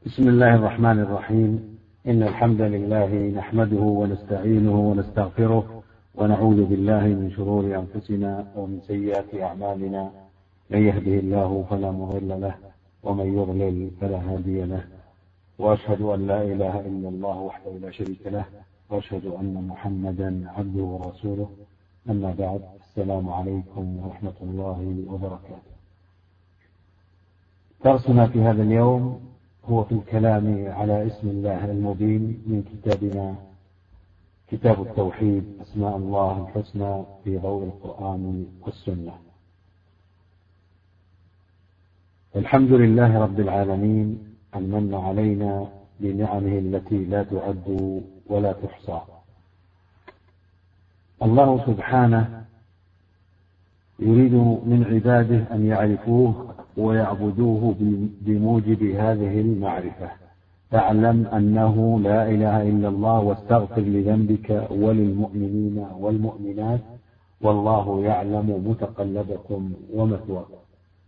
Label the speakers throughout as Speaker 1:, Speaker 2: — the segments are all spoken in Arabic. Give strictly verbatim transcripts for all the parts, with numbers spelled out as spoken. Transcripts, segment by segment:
Speaker 1: بسم الله الرحمن الرحيم. إن الحمد لله نحمده ونستعينه ونستغفره ونعوذ بالله من شرور أنفسنا ومن سيئات أعمالنا. من يهده الله فلا مضل له ومن يضلل فلا هادي له، وأشهد أن لا إله إلا الله وحده لا شريك له، وأشهد أن محمدا عبده ورسوله. أما بعد، السلام عليكم ورحمة الله وبركاته. درسنا في هذا اليوم هو في الكلام على اسم الله المبين من كتابنا كتاب التوحيد، أسماء الله الحسنى في ضوء القرآن والسنة. الحمد لله رب العالمين أن من علينا بنعمه التي لا تعد ولا تحصى. الله سبحانه يريد من عباده أن يعرفوه ويعبدوه بموجب هذه المعرفة. فاعلم أنه لا إله إلا الله واستغفر لذنبك وللمؤمنين والمؤمنات والله يعلم متقلبكم ومثواكم.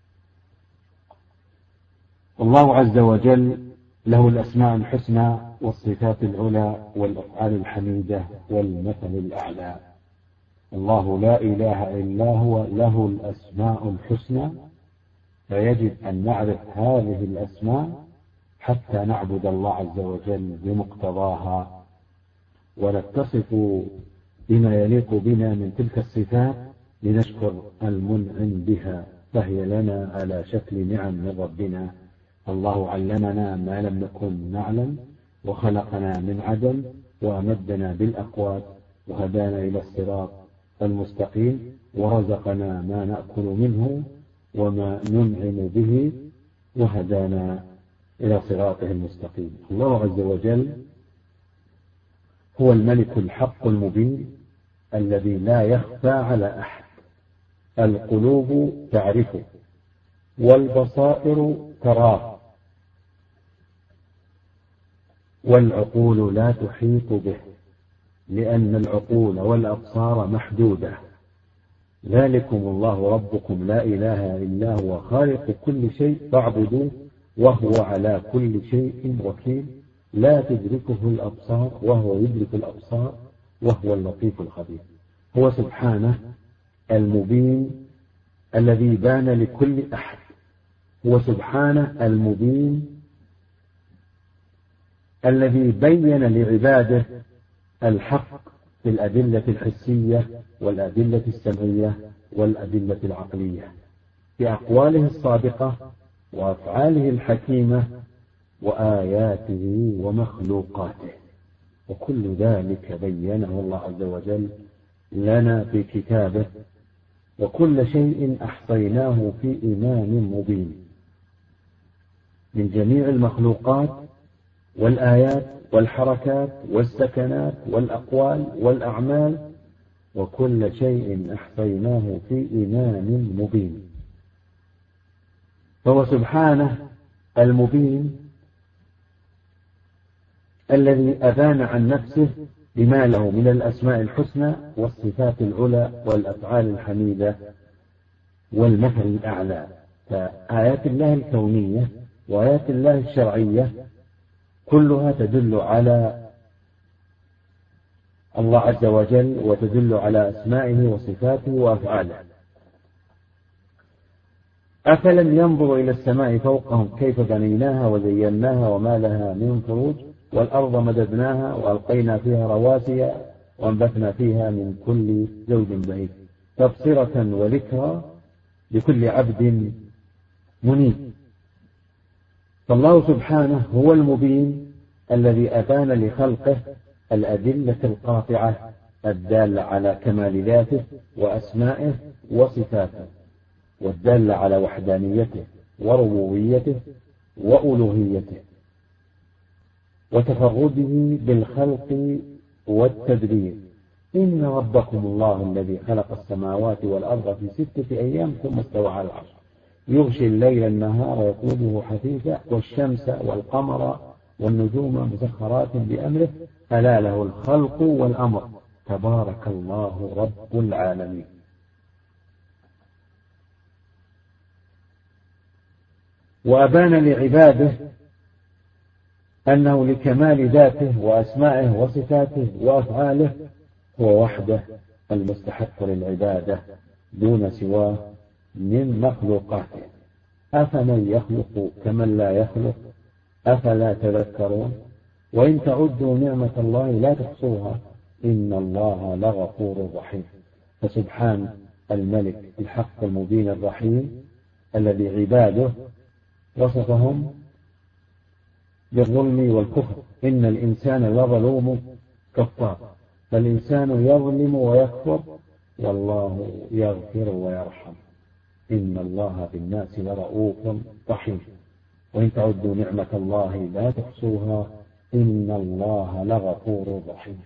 Speaker 1: الله عز وجل له الأسماء الحسنى والصفات العلى والأفعال الحميدة والمثل الأعلى. الله لا إله إلا هو له الأسماء الحسنى، فيجب أن نعرف هذه الأسماء حتى نعبد الله عز وجل بمقتضاها ونتصف بما يليق بنا من تلك الصفات لنشكر المنعم بها، فهي لنا على شكل نعم من ربنا. الله علمنا ما لم نكن نعلم وخلقنا من عدم وأمدنا بالأقوات وهدانا إلى الصراط المستقيم ورزقنا ما نأكل منه وما ننعم به وهدانا إلى صراطه المستقيم. الله عز وجل هو الملك الحق المبين الذي لا يخفى على أحد. القلوب تعرفه والبصائر تراه والعقول لا تحيط به، لأن العقول والأبصار محدودة. ذلكم الله ربكم لا إله إلا هو خالق كل شيء فاعبدوه وهو على كل شيء وكيل. لا تدركه الأبصار وهو يدرك الأبصار وهو اللطيف الخبير. هو سبحانه المبين الذي بان لكل أحد. هو سبحانه المبين الذي بين لعباده الحق في الأدلة الحسية والأدلة السمعية والأدلة العقلية، بأقواله الصادقة وأفعاله الحكيمة وآياته ومخلوقاته، وكل ذلك بينه الله عز وجل لنا في كتابه، وكل شيء أحصيناه في إمام مبين من جميع المخلوقات والآيات والحركات والسكنات والأقوال والأعمال، وكل شيء أحصيناه في إمام مبين. فهو سبحانه المبين الذي أبان عن نفسه بما له من الأسماء الحسنى والصفات العلى والأفعال الحميدة والمثل الأعلى. فآيات الله الكونية وآيات الله الشرعية كلها تدل على الله عز وجل وتدل على أسمائه وصفاته وأفعاله. أفلم ينظروا إلى السماء فوقهم كيف بنيناها وزيناها وما لها من فروج والأرض مددناها وألقينا فيها رواسي وأنبتنا فيها من كل زوج بهيج تبصرة وذكرى لكل عبد منيب. فالله سبحانه هو المبين الذي أبان لخلقه الأدلة القاطعة الدالة على كمال ذاته وأسمائه وصفاته، والدالة على وحدانيته وربوبيته وألوهيته وتفرده بالخلق والتدبير. إن ربكم الله الذي خلق السماوات والأرض في ستة أيام ثم استوى على العرش يغشي الليل النهار ويطلبه حثيثا والشمس والقمر والنجوم مسخرات بأمره ألا له الخلق والأمر تبارك الله رب العالمين. وأبان لعباده أنه لكمال ذاته وأسمائه وصفاته وأفعاله هو وحده المستحق للعبادة دون سواه من مخلوقاته. أفمن يخلق كمن لا يخلق أفلا تذكرون وإن تعدوا نعمة الله لا تحصوها إن الله لغفور رحيم. فسبحان الملك الحق المبين الرحيم الذي عباده وصفهم بالظلم والكفر. إن الإنسان لظلوم كفار، فالإنسان يظلم ويكفر والله يغفر ويرحم. إن الله بالناس لرؤوف رحيم وإن تعدوا نعمة الله لا تحصوها إن الله لغفور رحيم.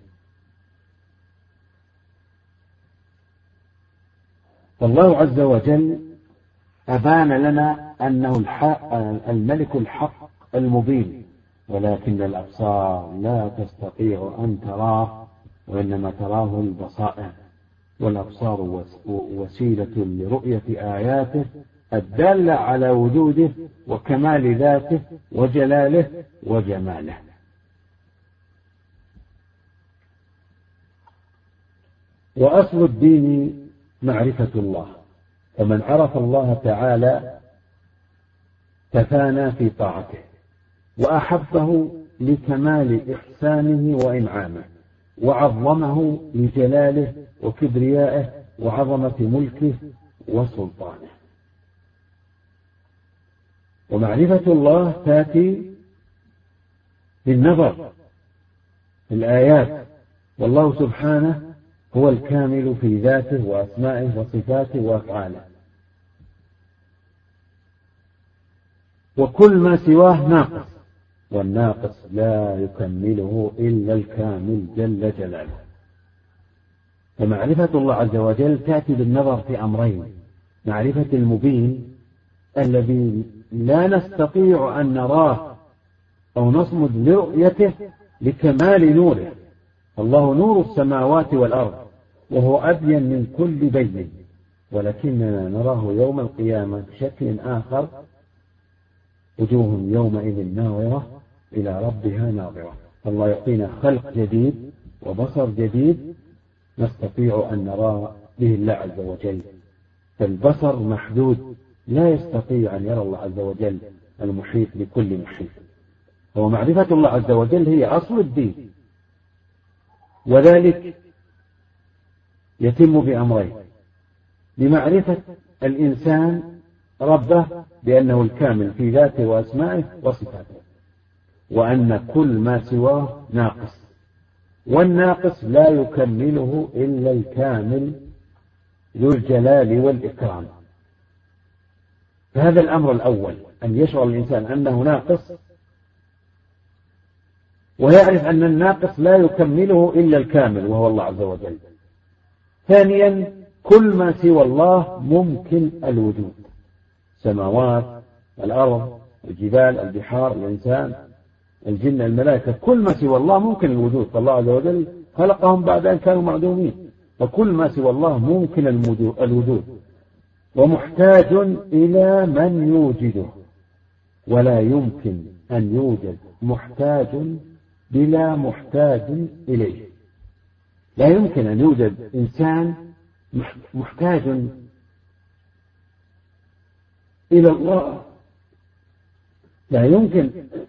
Speaker 1: فالله عز وجل أبان لنا أنه الحق الملك الحق المبين، ولكن الأبصار لا تستطيع أن تراه وإنما تراه البصائر، والأبصار وسيلة لرؤية آياته الدالة على وجوده وكمال ذاته وجلاله وجماله. وأصل الدين معرفة الله، فمن عرف الله تعالى تفانى في طاعته وأحبه لكمال إحسانه وإنعامه وعظمه لجلاله وكبريائه وعظمة ملكه وسلطانه. ومعرفة الله تأتي بالنظر في الآيات، والله سبحانه هو الكامل في ذاته وأسمائه وصفاته وأفعاله، وكل ما سواه ناقص، والناقص لا يكمله إلا الكامل جل جلاله. فمعرفة الله عز وجل تأتي بالنظر في أمرين: معرفة المبين الذي لا نستطيع أن نراه أو نصمد لرؤيته لكمال نوره، الله نور السماوات والأرض وهو أبين من كل بين، ولكننا نراه يوم القيامة بشكل آخر، وجوه يومئذ ناظرة إلى ربها ناظرة. الله يعطينا خلق جديد وبصر جديد نستطيع أن نرى به الله عز وجل، فالبصر محدود لا يستطيع أن يرى الله عز وجل المحيط بكل محيط. ومعرفة الله عز وجل هي أصل الدين، وذلك يتم بأمرين: بمعرفة الإنسان ربه بأنه الكامل في ذاته وأسمائه وصفاته، وأن كل ما سواه ناقص، والناقص لا يكمله إلا الكامل ذو الجلال والإكرام. فهذا الأمر الأول، أن يشعر الإنسان أنه ناقص ويعرف أن الناقص لا يكمله إلا الكامل وهو الله عز وجل. ثانيا، كل ما سوى الله ممكن الوجود: السماوات، الأرض، الجبال، البحار، الإنسان، الجن، الملائكة، كل ما سوى الله ممكن الوجود، فالله عز وجل خلقهم بعد أن كانوا معدومين، فكل ما سوى الله ممكن الوجود ومحتاج إلى من يوجده، ولا يمكن أن يوجد محتاج بلا محتاج إليه. لا يمكن أن يوجد إنسان محتاج إلى الله، لا يمكن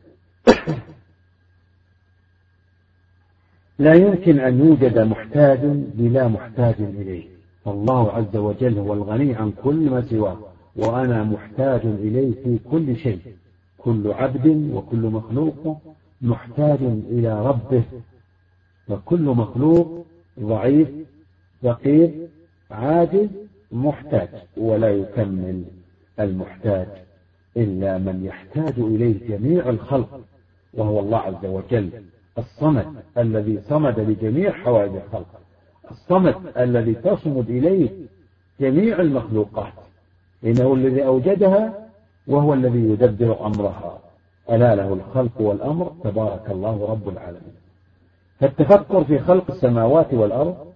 Speaker 1: لا يمكن أن يوجد محتاج بلا محتاج إليه. فالله عز وجل هو الغني عن كل ما سواه، وأنا محتاج إليه في كل شيء. كل عبد وكل مخلوق محتاج إلى ربه، وكل مخلوق ضعيف فقير عاجز محتاج، ولا يكمل المحتاج إلا من يحتاج إليه جميع الخلق، وهو الله عز وجل الصمد الذي صمد لجميع حوائج الخلق، الصمد الذي تصمد إليه جميع المخلوقات، إنه الذي أوجدها وهو الذي يدبر أمرها، ألا له الخلق والأمر تبارك الله رب العالمين. فالتفكر في خلق السماوات والأرض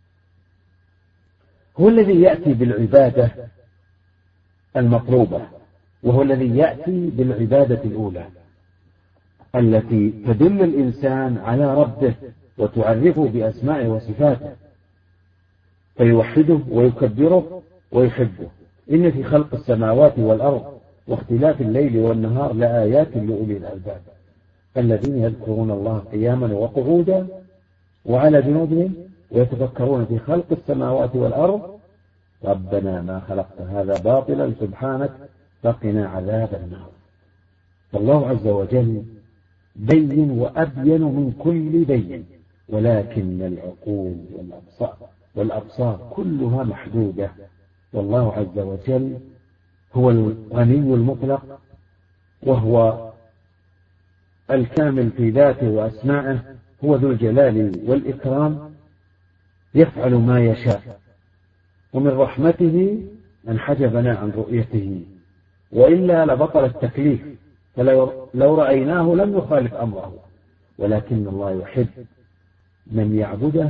Speaker 1: هو الذي يأتي بالعبادة المطلوبة، وهو الذي يأتي بالعبادة الأولى. التي تدل الإنسان على ربه وتعرفه بأسمائه وصفاته فيوحده ويكبره ويحبه. إن في خلق السماوات والأرض واختلاف الليل والنهار لآيات لأولي الألباب الذين يذكرون الله قياما وقعودا وعلى جنوبهم ويتفكرون في خلق السماوات والأرض ربنا ما خلقت هذا باطلا سبحانك فقنا عذاب النار. فالله عز وجل بين وأبين من كل بين، ولكن العقول والأبصار والأبصار كلها محدودة، والله عز وجل هو الغني المطلق وهو الكامل في ذاته وأسمائه، هو ذو الجلال والإكرام يفعل ما يشاء، ومن رحمته أن حجبنا عن رؤيته، وإلا لبطل التكليف، فلو رأيناه لم يخالف أمره، ولكن الله يحب من يعبده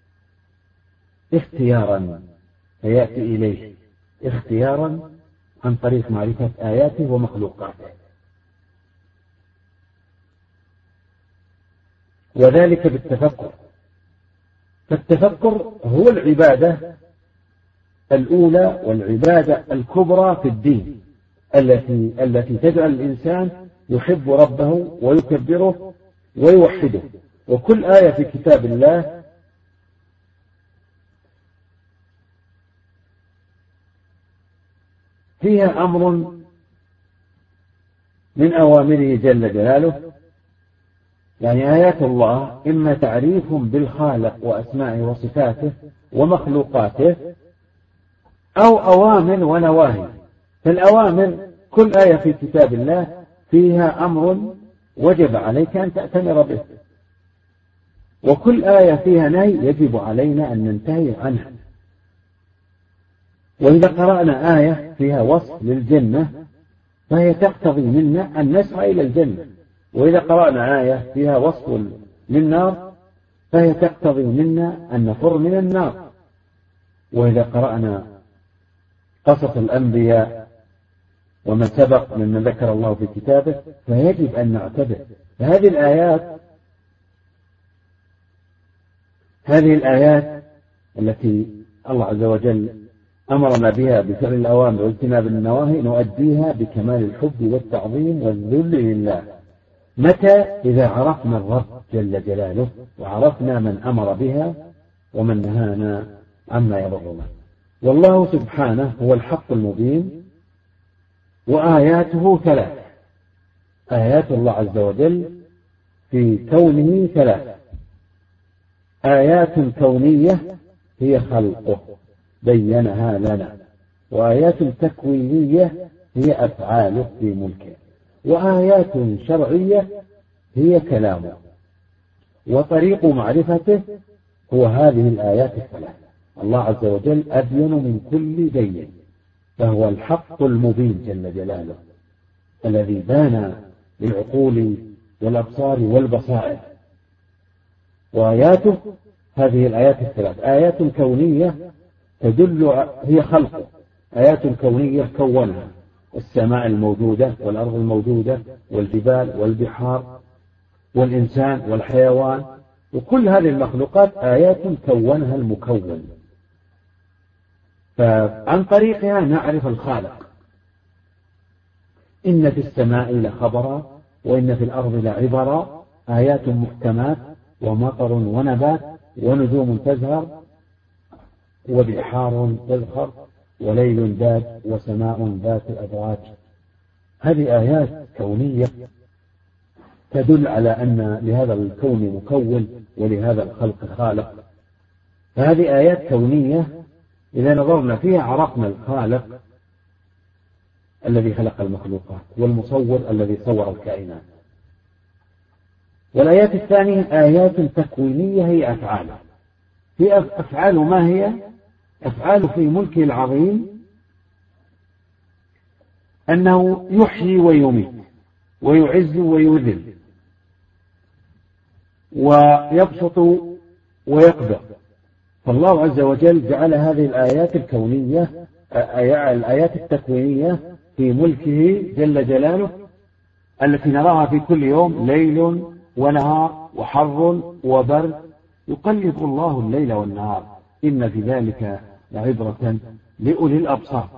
Speaker 1: اختيارا فيأتي إليه اختيارا عن طريق معرفة آياته ومخلوقاته، وذلك بالتفكر. فالتفكر هو العبادة الأولى والعبادة الكبرى في الدين التي التي تجعل الإنسان يحب ربه ويكبره ويوحده. وكل آية في كتاب الله فيها أمر من أوامره جل جلاله، يعني آيات الله إما تعريف بالخالق وأسمائه وصفاته ومخلوقاته أو أوامر ونواهي. فالأوامر كل آية في كتاب الله فيها أمر وجب عليك أن تأتمر به، وكل آية فيها نهي يجب علينا أن ننتهي عنها. وإذا قرأنا آية فيها وصف للجنة فهي تقتضي منا أن نسعى إلى الجنة، وإذا قرأنا آية فيها وصف للنار فهي تقتضي منا أن نفر من النار. وإذا قرأنا قصص الأنبياء ومن سبق ممن ذكر الله في كتابه فيجب أن نعتبر. فهذه الآيات هذه الآيات التي الله عز وجل أمرنا بها بفعل الأوامر واجتناب النواهي نؤديها بكمال الحب والتعظيم والذل لله. متى؟ إذا عرفنا الرب جل جلاله وعرفنا من أمر بها ومن نهانا عما يضرنا. والله سبحانه هو الحق المبين، وآياته ثلاث. آيات الله عز وجل في كونه ثلاث: آيات كونية هي خلقه بينها لنا، وآيات تكوينية هي أفعاله في ملكه، وآيات شرعية هي كلامه. وطريق معرفته هو هذه الآيات الثلاث. الله عز وجل أبين من كل بين، فهو الحق المبين جل جلاله الذي بان للعقول والأبصار والبصائر. وآياته هذه الآيات الثلاث: آيات كونية تدل هي خلقه، آيات كونية كونها السماء الموجودة والأرض الموجودة والجبال والبحار والإنسان والحيوان، وكل هذه المخلوقات آيات كونها المكون. فعن طريقها نعرف الخالق. إن في السماء لخبرا وإن في الأرض لعبرا آيات محكمات ومطر ونبات ونجوم تزهر وبحار تزخر وليل داد وسماء ذات أبراج. هذه آيات كونية تدل على أن لهذا الكون مكون ولهذا الخلق خالق. فهذه آيات كونية إذا نظرنا فيها عرفنا الخالق الذي خلق المخلوقات والمصور الذي صور الكائنات. والآيات الثانية آيات تكوينية هي أفعاله. في أفعال ما هي؟ أفعال في ملكه العظيم أنه يحيي ويميت ويعز ويذل ويبسط ويقبض. فالله عز وجل جعل هذه الآيات الكونية الآيات التكوينية في ملكه جل جلاله التي نراها في كل يوم، ليل ونهار وحر وبرد، يقلب الله الليل والنهار، إن في ذلك لعبرة لأولي الأبصار.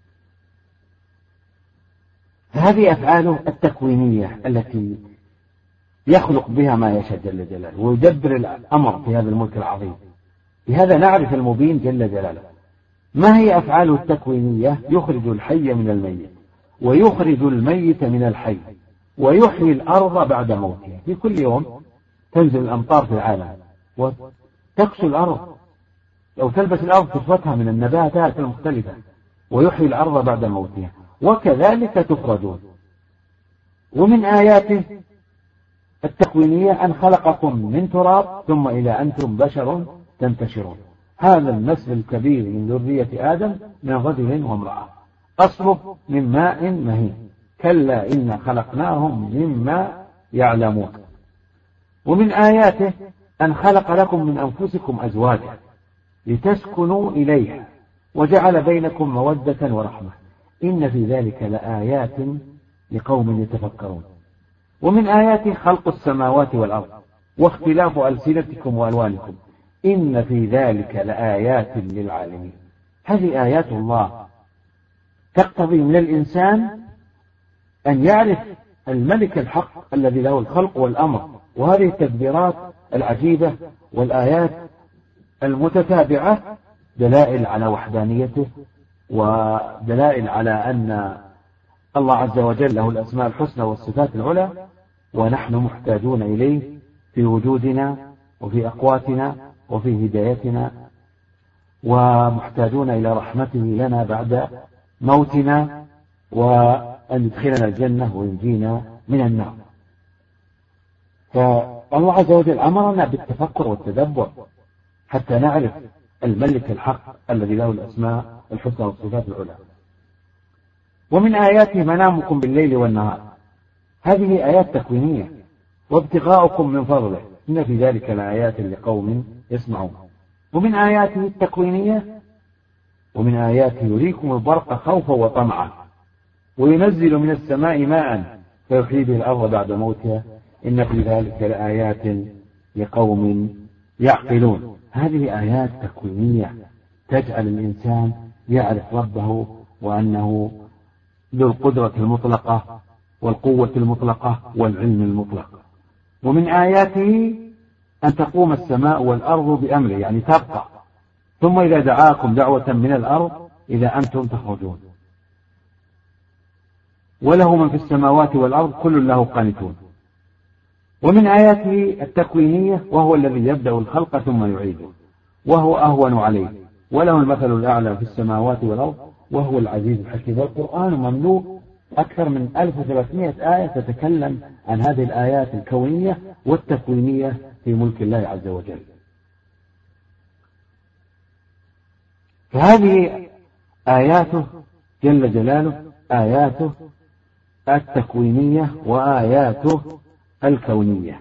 Speaker 1: هذه أفعاله التكوينية التي يخلق بها ما يشاء جل جلاله، ويدبر الأمر في هذا الملك العظيم. بهذا نعرف المبين جل جلاله. ما هي أفعاله التكوينية؟ يخرج الحي من الميت، ويخرج الميت من الحي، ويحيي الأرض بعد موتها. في كل يوم تنزل الأمطار في العالم وتكسو الأرض، أو تلبس الأرض كسوتها من النباتات المختلفة، ويحيي الأرض بعد موتها، وكذلك تخرجون. ومن آياته التكوينية أن خلقكم من تراب ثم إلى أنتم بشر تنتشرون. هذا النسل الكبير من ذرية آدم من رجل وامرأة، أصله من ماء مهين، كلا إن خلقناهم مما يعلمون. ومن آياته أن خلق لكم من أنفسكم أزواجا لتسكنوا إليها وجعل بينكم مودة ورحمة، إن في ذلك لآيات لقوم يتفكرون. ومن آياته خلق السماوات والأرض واختلاف ألسنتكم وألوانكم، إن في ذلك لآيات للعالمين. هذه آيات الله تقتضي من الإنسان أن يعرف الملك الحق الذي له الخلق والأمر. وهذه التدبيرات العجيبة والآيات المتتابعة دلائل على وحدانيته، ودلائل على أن الله عز وجل له الأسماء الحسنى والصفات العلى، ونحن محتاجون إليه في وجودنا وفي أقواتنا وفي هدايتنا، ومحتاجون إلى رحمته لنا بعد موتنا، وأن يدخلنا الجنة وينجينا من النار. فالله عز وجل أمرنا بالتفكر والتدبر حتى نعرف الملك الحق الذي له الأسماء الحسنى والصفات العلى. ومن آياته منامكم بالليل والنهار، هذه آيات تكوينية. وابتغاؤكم من فضله، إن في ذلك لآيات لقوم يسمعون. ومن آياته التكوينية ومن آياته يريكم البرق خوفا وطمعا، وينزل من السماء ماء فيحيي به الأرض بعد موتها، إن في ذلك لآيات لقوم يعقلون. هذه آيات تكوينية تجعل الإنسان يعرف ربه، وأنه ذو القدرة المطلقة والقوة المطلقة والعلم المطلق. ومن آياته أن تقوم السماء والأرض بأمره، يعني تبقى، ثم إذا دعاكم دعوة من الأرض إذا أنتم تخرجون. وله من في السماوات والأرض كل له قانتون. ومن آياته التكوينية وهو الذي يبدأ الخلق ثم يعيده وهو أهون عليه، وله المثل الأعلى في السماوات والأرض وهو العزيز الحكيم. والقرآن مملوء أكثر من ألف وثلاثمائة آية تتكلم عن هذه الآيات الكونية والتكوينية في ملك الله عز وجل. فهذه آياته جل جلاله، آياته التكوينية وآياته الكونية.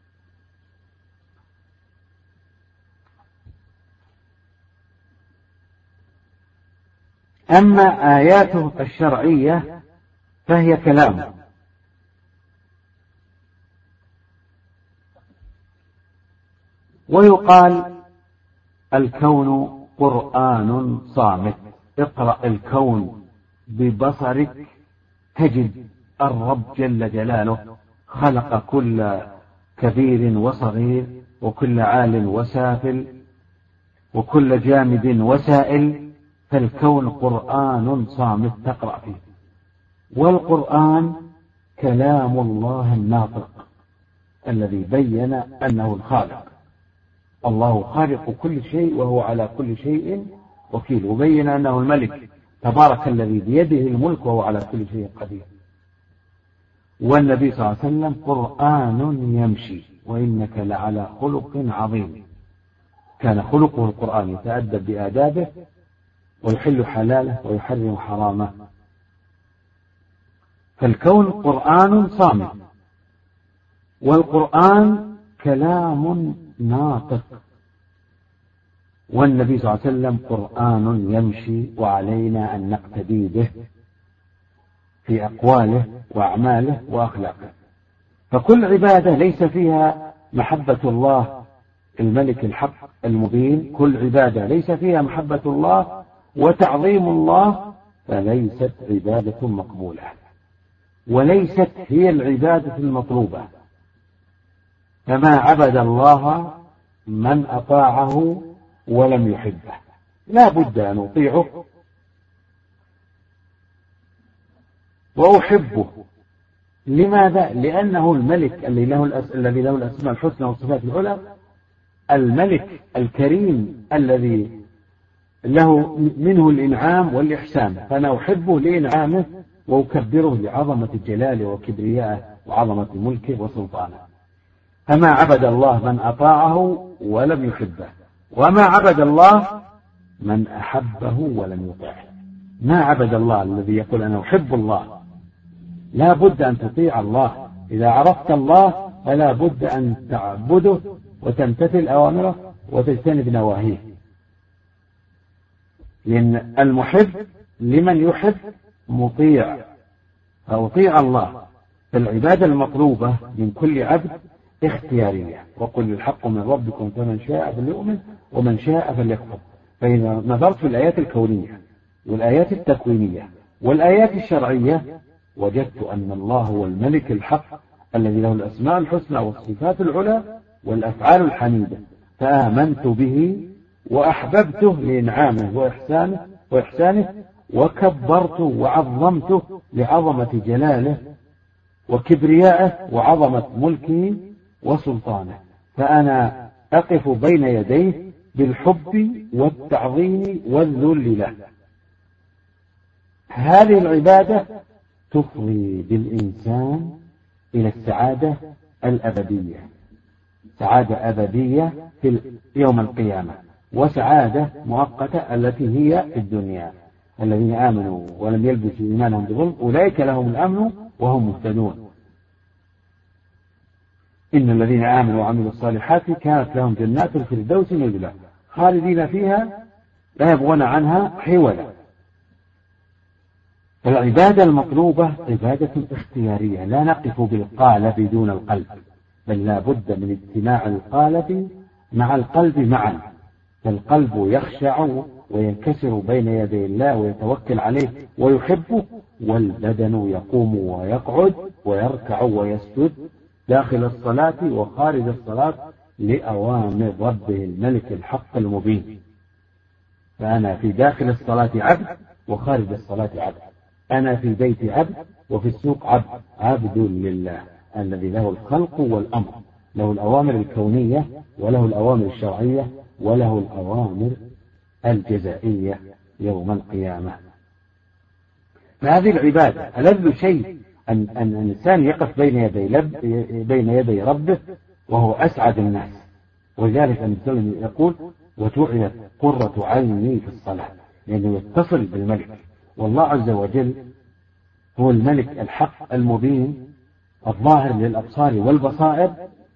Speaker 1: أما آياته الشرعية فهي كلامه، ويقال الكون قرآن صامت. اقرأ الكون ببصرك تجد الرب جل جلاله خلق كل كبير وصغير، وكل عال وسافل، وكل جامد وسائل. فالكون قرآن صامت تقرأ فيه. والقرآن كلام الله الناطق الذي بين أنه الخالق. الله خالق كل شيء وهو على كل شيء وكيل، وبين أنه الملك تبارك الذي بيده الملك وهو على كل شيء قدير. والنبي صلى الله عليه وسلم قرآن يمشي وإنك لعلى خلق عظيم. كان خلقه القرآن، يتأدب بآدابه ويحل حلاله ويحرم حرامه. فالكون قرآن صامت، والقرآن كلام ناطق، والنبي صلى الله عليه وسلم قرآن يمشي، وعلينا أن نقتدي به في أقواله وأعماله وأخلاقه. فكل عبادة ليس فيها محبة الله الملك الحق المبين، كل عبادة ليس فيها محبة الله وتعظيم الله فليست عبادة مقبولة، وليست هي العبادة المطلوبة. فما عبد الله من أطاعه ولم يحبه، لا بد أن أطيعه وأحبه. لماذا؟ لأنه الملك الذي له الذي له الأسماء الحسنى والصفات العلى، الملك الكريم الذي له منه الإنعام والإحسان، فأنا أحبه لإنعامه وأكبره لعظمة جلاله وكبريائه وعظمة ملكه وسلطانه. فما عبد الله من أطاعه ولم يحبه، وما عبد الله من أحبه ولم يطعه. ما عبد الله الذي يقول أنا أحب الله، لا بد أن تطيع الله. إذا عرفت الله فلا بد أن تعبده وتمتثل أوامره وتجتنب نواهيه، لأن المحب لمن يحب مطيع، فأطيع الله. فالعبادة المطلوبة من كل عبد اختيارية، وقل الحق من ربكم فمن شاء فليؤمن ومن شاء فليكفر. فإذا نظرت في الآيات الكونية والآيات التكوينية والآيات الشرعية وجدت أن الله هو الملك الحق الذي له الأسماء الحسنى والصفات العلى والأفعال الحميدة، فآمنت به وأحببته لإنعامه وإحسانه وإحسانه وكبرته وعظمته لعظمة جلاله وكبريائه وعظمة ملكه وسلطانه. فأنا أقف بين يديه بالحب والتعظيم والذل له. هذه العبادة تفضي بالإنسان إلى السعادة الأبدية، سعادة أبدية في يوم القيامة، وسعادة مؤقتة التي هي في الدنيا. الذين آمنوا ولم يلبسوا إيمانهم بظلم أولئك لهم الأمن وهم مهتدون. إن الذين آمنوا وعملوا الصالحات كانت لهم جنات الفردوس نزلا خالدين فيها لا يبغون عنها حولا. فالعبادة المطلوبة عبادة اختيارية، لا نقف بالقالب دون القلب، بل لا بد من اجتماع القالب مع القلب معا. فالقلب يخشع وينكسر بين يدي الله ويتوكل عليه ويحبه، والبدن يقوم ويقعد ويركع ويسجد داخل الصلاة وخارج الصلاة لأوامر ربه الملك الحق المبين. فأنا في داخل الصلاة عبد وخارج الصلاة عبد، أنا في بيت عبد وفي السوق عبد، عبد لله الذي له الخلق والأمر، له الأوامر الكونية وله الأوامر الشرعية وله الأوامر الجزائية يوم القيامة. فهذه العبادة ألذ شيء أن, أن الإنسان يقف بين يدي, لب بين يدي ربه وهو أسعد الناس. ولذلك النبي يقول وجعلت قرة عيني في الصلاة، لأنه يتصل بالملك. والله عز وجل هو الملك الحق المبين الظاهر للأبصار والبصائر،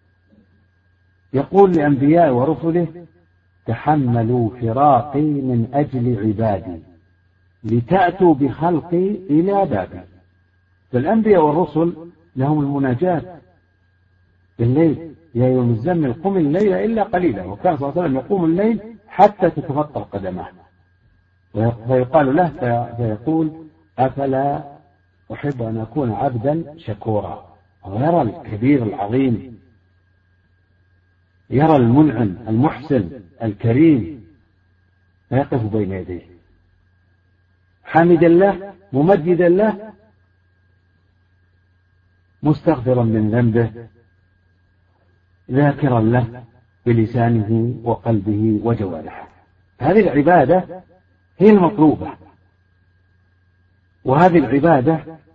Speaker 1: يقول لأنبياء ورسله تحملوا فراقي من أجل عبادي لتأتوا بخلقي إلى بابي. فالأنبياء والرسل لهم المناجاة بالليل، يا أيها المزمل قم الليل إلا قليلا، وكان صلى الله عليه وسلم يقوم الليل حتى تتفطر قدمه، فيقال له فيقول أفلا أحب أن أكون عبدا شكورا. ويرى الكبير العظيم، يرى المنعم المحسن الكريم، فيقف بين يديه حامدا له ممجدا له مستغفرا من ذنبه ذاكرا له بلسانه وقلبه وجوارحه. هذه العبادة هي المطلوبة، وهذه العبادة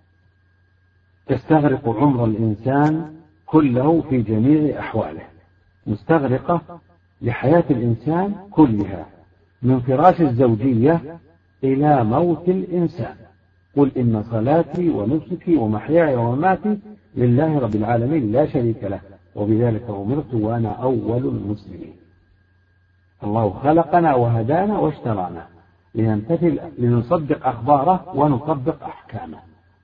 Speaker 1: تستغرق عمر الإنسان كله في جميع أحواله، مستغرقة لحياة الإنسان كلها من فراش الزوجية إلى موت الإنسان. قل إن صلاتي ونسكي ومحياي ومماتي لله رب العالمين لا شريك له وبذلك أمرت وأنا أول المسلمين. الله خلقنا وهدانا واشترانا لنمتثل لنصدق أخباره ونطبق أحكامه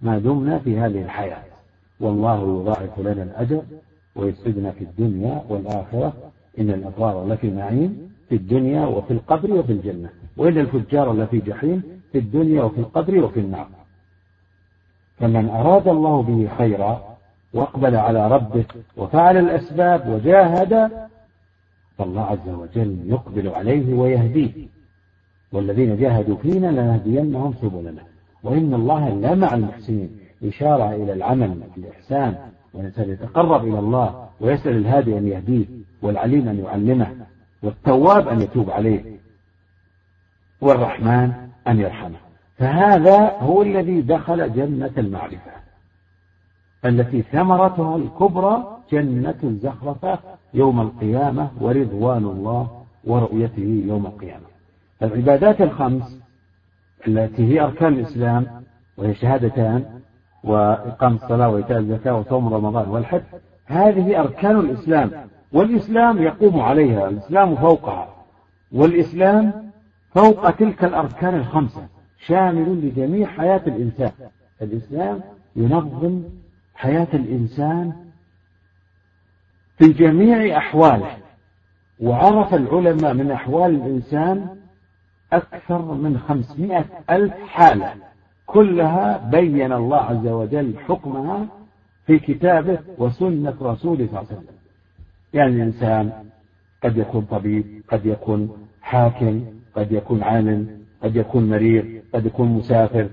Speaker 1: ما دمنا في هذه الحياة، والله يضاعف لنا الأجر ويسعدنا في الدنيا والآخرة. إن الأبرار لفي نعيم في الدنيا وفي القبر وفي الجنة، وإن الفجار لفي جحيم في الدنيا وفي القبر وفي النار. فمن أراد الله به خيرا واقبل على ربه وفعل الأسباب وجاهد، فالله عز وجل يقبل عليه ويهديه، والذين جاهدوا فينا لنهدينهم سبلنا وإن الله لمع المحسنين. إشارة إلى العمل الإحسان، والإنسان يتقرب إلى الله ويسأل الهادي أن يهديه، والعليم أن يعلمه، والتواب أن يتوب عليه، والرحمن أن يرحمه. فهذا هو الذي دخل جنة المعرفة التي ثمرتها الكبرى جنة الزخرفة يوم القيامة ورضوان الله ورؤيته يوم القيامة. العبادات الخمس التي هي أركان الإسلام، وهي شهادتان وإقام الصلاة وإيتاء الزكاة وصوم رمضان والحج، هذه أركان الإسلام، والإسلام يقوم عليها، الإسلام فوقها، والإسلام فوق تلك الأركان الخمسة، شامل لجميع حياة الإنسان. الإسلام ينظم حياة الإنسان في جميع أحواله، وعرف العلماء من أحوال الإنسان أكثر من خمسمائة ألف حالة، كلها بين الله عز وجل حكمها في كتابه وسنة رسوله صلى الله عليه وسلم. يعني الإنسان قد يكون طبيب، قد يكون حاكم، قد يكون عالم، قد يكون مريض، قد يكون مسافر،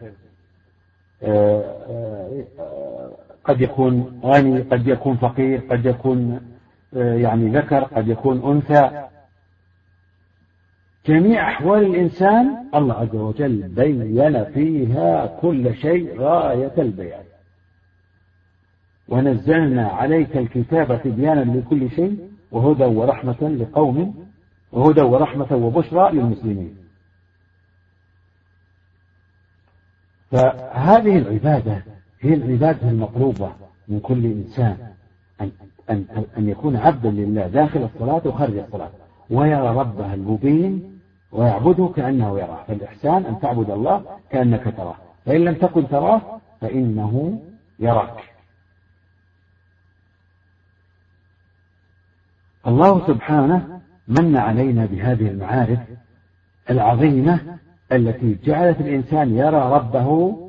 Speaker 1: قد يكون غني، قد يكون فقير، قد يكون يعني ذكر، قد يكون أنثى. جميع أحوال الإنسان الله عز وجل بين فيها كل شيء غاية البيان. ونزلنا عليك الكتاب تبيانا لكل شيء وهدى ورحمة لقوم وهدى ورحمة وبشرى للمسلمين. فهذه العبادة هي العبادة المطلوبة من كل إنسان، أن, أن, أن يكون عبدا لله داخل الصلاة وخارج الصلاة، ويرى ربه المبين ويعبده كأنه يراه. فالإحسان أن تعبد الله كأنك تراه، فإن لم تكن تراه فإنه يراك. الله سبحانه من علينا بهذه المعارف العظيمة التي جعلت الإنسان يرى ربه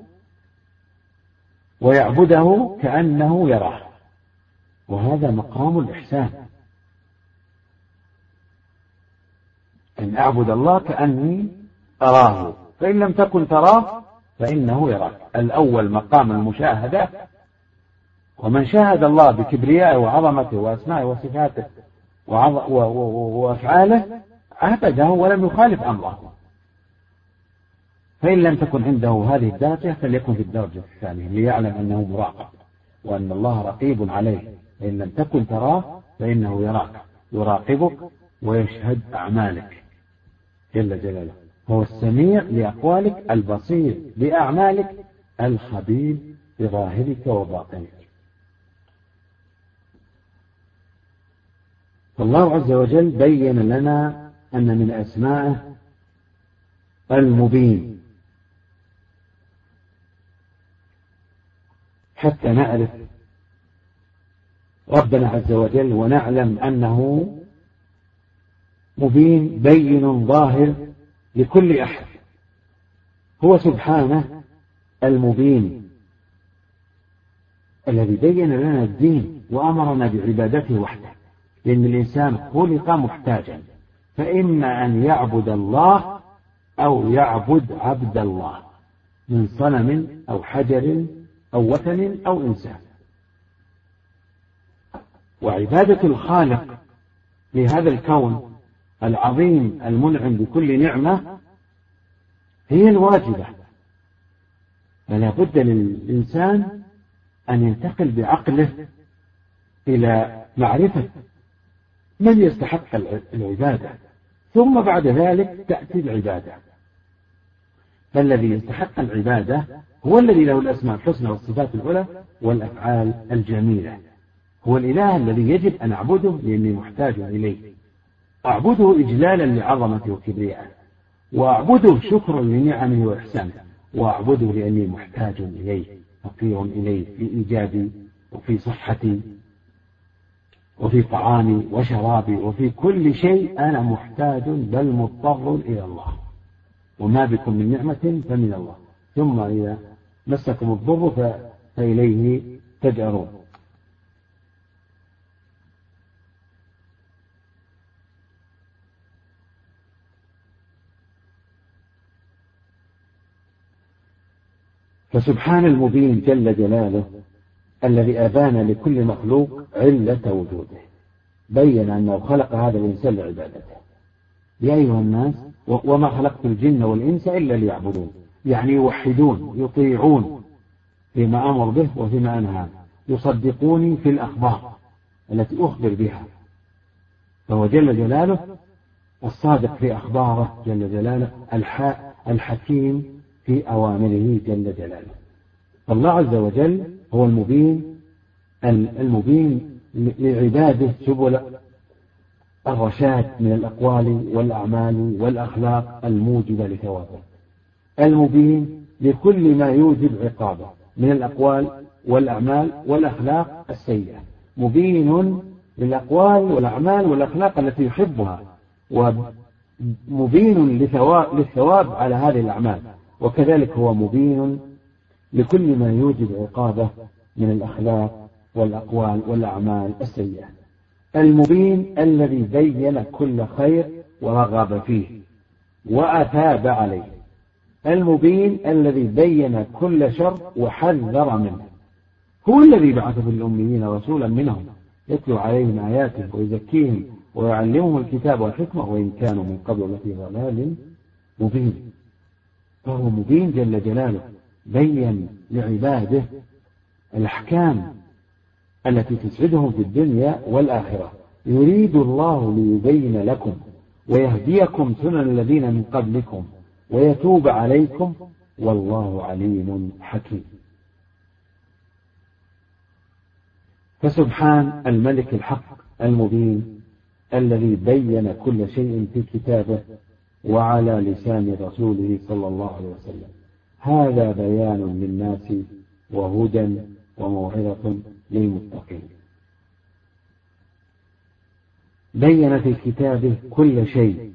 Speaker 1: ويعبده كأنه يراه، وهذا مقام الإحسان، أن أعبد الله كأني أراه، فإن لم تكن تراه فإنه يراك. الأول مقام المشاهدة، ومن شاهد الله بكبريائه وعظمته وأسمائه وصفاته وأفعاله عبده ولم يخالف أمره. فإن لم تكن عنده هذه الدرجة فليكن في الدرجة الثانية ليعلم أنه مراقب وأن الله رقيب عليه. فإن لم تكن تراه فإنه يراك، يراقبك ويشهد أعمالك جل جلاله. هو السميع لأقوالك، البصير بأعمالك، الخبير بظاهرك وباطنك. فالله عز وجل بين لنا أن من أسمائه المبين، حتى نعرف ربنا عز وجل ونعلم أنه مبين بين ظاهر لكل أحد. هو سبحانه المبين الذي بين لنا الدين وأمرنا بعبادته وحده، لأن الإنسان خلق محتاجا، فإما أن يعبد الله أو يعبد عبد الله من صنم أو حجر أو وثن أو إنسان. وعبادة الخالق لهذا الكون العظيم المنعم بكل نعمة هي الواجبة. فلا بد للإنسان أن ينتقل بعقله إلى معرفة من يستحق العبادة، ثم بعد ذلك تأتي العبادة. فالذي يستحق العبادة هو الذي له الأسماء الحسنى والصفات العلى والأفعال الجميلة. هو الإله الذي يجب أن أعبده لأني محتاج إليه، أعبده إجلالا لعظمته وكبريائه، وأعبده شكرا لنعمه وإحسانه، وأعبده لأني محتاج إليه. فقير إليه في إيجادي وفي صحتي وفي طعامي وشرابي وفي كل شيء أنا محتاج بل مضطر إلى الله، وما بكم من نعمة فمن الله، ثم إذا مسكم الضر فإليه تجأرون. فسبحان المبين جل جلاله الذي أبان لكل مخلوق علة وجوده، بين أنه خلق هذا الإنسان لعبادته. يا أيها الناس وما خلقت الجن والإنس إلا ليعبدون، يعني يوحدون يطيعون فيما أمر به وفيما أنهى، يصدقوني في الأخبار التي أخبر بها، فهو جل جلاله الصادق في أخباره جل جلاله، الحكيم في أوامره جل جلاله. فالله عز وجل هو المبين المبين لعباده سبل الرشاد من الأقوال والأعمال والأخلاق الموجبة لثوابه، المبين لكل ما يوجب عقابه من الأقوال والأعمال والأخلاق السيئة، مبين للأقوال والأعمال والأخلاق التي يحبها، ومبين للثواب على هذه الأعمال، وكذلك هو مبين لكل ما يوجب عقابه من الأخلاق والأقوال والأعمال السيئة، المبين الذي بين كل خير ورغب فيه وأثاب عليه، المبين الذي بين كل شر وحذر منه، هو الذي بعث في الأميين رسولا منهم يتلو عليهم آياته ويزكيهم ويعلمهم الكتاب والحكمة وإن كانوا من قبل لفي ضلال مبين. فهو مبين جل جلاله، بين لعباده الأحكام التي تسعدهم في الدنيا والآخرة. يريد الله ليبين لكم ويهديكم سنن الذين من قبلكم ويتوب عليكم والله عليم حكيم. فسبحان الملك الحق المبين الذي بين كل شيء في كتابه وعلى لسان رسوله صلى الله عليه وسلم، هذا بيان للناس وهدى وموعظة للمتقين. بين في كتابه كل شيء،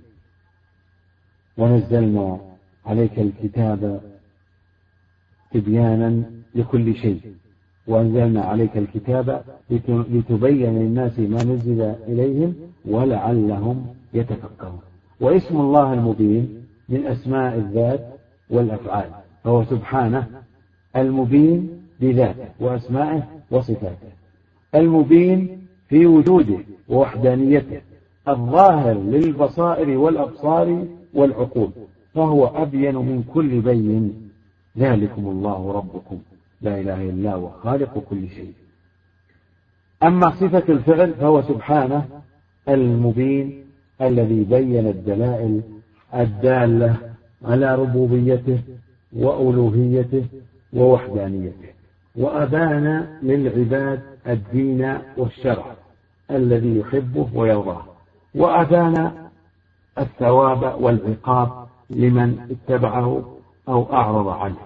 Speaker 1: ونزلنا عليك الكتاب تبيانا لكل شيء، وأنزلنا عليك الكتاب لتبين للناس ما نزل إليهم ولعلهم يتفكرون. واسم الله المبين من أسماء الذات والأفعال، فهو سبحانه المبين بذاته وأسمائه وصفاته، المبين في وجوده ووحدانيته، الظاهر للبصائر والأبصار والعقول، فهو أبين من كل بين. ذلكم الله ربكم لا إله إلا هو خالق كل شيء. أما صفة الفعل فهو سبحانه المبين الذي بين الدلائل الدالة على ربوبيته وألوهيته ووحدانيته، وأبان للعباد الدين والشرع الذي يحبه ويرضاه، وأبان الثواب والعقاب لمن اتبعه أو أعرض عنه.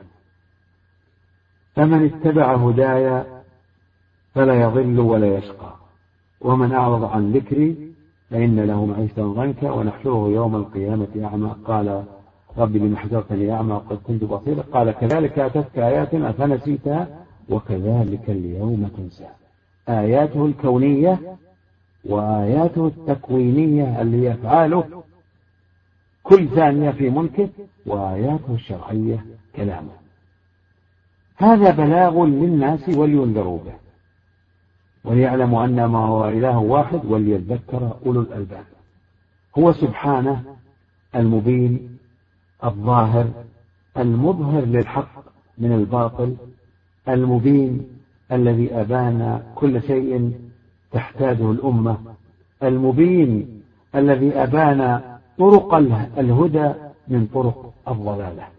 Speaker 1: فمن اتبع هدايا فلا يضل ولا يشقى، ومن أعرض عن ذكري فإن له معيشة ضنكا ونحشره يوم القيامة أعمى قال رب لم حشرتني أعمى وقد كنت بصيرا قال كذلك أتتك آياتنا فنسيتها وكذلك اليوم تنسى. آياته الكونية وآياته التكوينية اللي يفعله كل ثانية في ملكه، وآياته الشرعية كلامه. هذا بلاغ للناس ولينذروا به وليعلموا أن ما هو إله واحد وليذكر أولو الألباب. هو سبحانه المبين الظاهر المظهر للحق من الباطل، المبين الذي أبان كل شيء تحتاجه الأمة، المبين الذي أبان طرق الهدى من طرق الضلالة.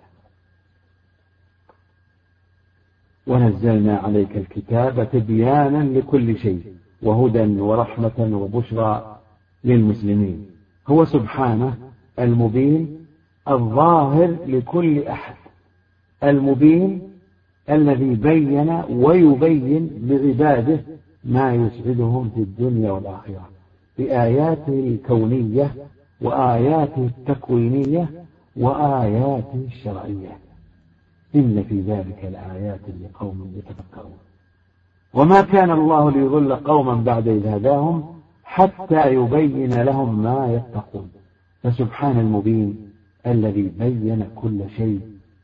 Speaker 1: ونزلنا عليك الكتاب تبيانا لكل شيء وهدى ورحمة وبشرى للمسلمين. هو سبحانه المبين الظاهر لكل أحد، المبين الذي بين ويبين لعباده ما يسعدهم في الدنيا والآخرة بآياته الكونية وآياته التكوينية وآياته الشرعية. إن في ذلك لآيات لقوم يتفكرون. وما كان الله ليضل قوما بعد إذ هداهم حتى يبين لهم ما يتقون. فسبحان المبين الذي بين كل شيء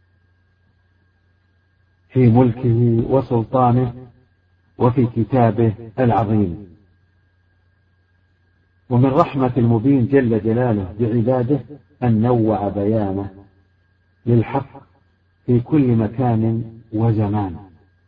Speaker 1: في ملكه وسلطانه وفي كتابه العظيم. ومن رحمة المبين جل جلاله بعباده أن نوع بيانه للحق في كل مكان وزمان.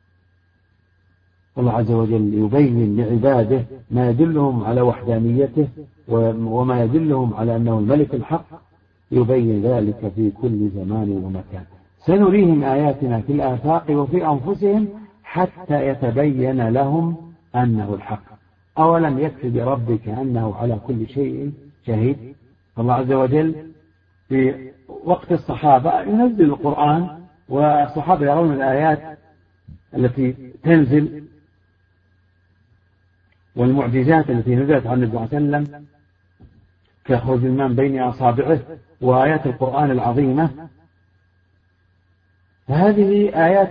Speaker 1: الله عز وجل يبين لعباده ما يدلهم على وحدانيته وما يدلهم على أنه الملك الحق، يبين ذلك في كل زمان ومكان. سنريهم آياتنا في الآفاق وفي أنفسهم حتى يتبين لهم أنه الحق. أولم يكفي بربك أنه على كل شيء شهيد؟ الله عز وجل في وقت الصحابة ينزل القرآن والصحابة يرون الآيات التي تنزل والمعجزات التي نزلت عن النبي صلى الله عليه وسلم كيخرج الماء بين أصابعه وآيات القرآن العظيمة. فهذه آيات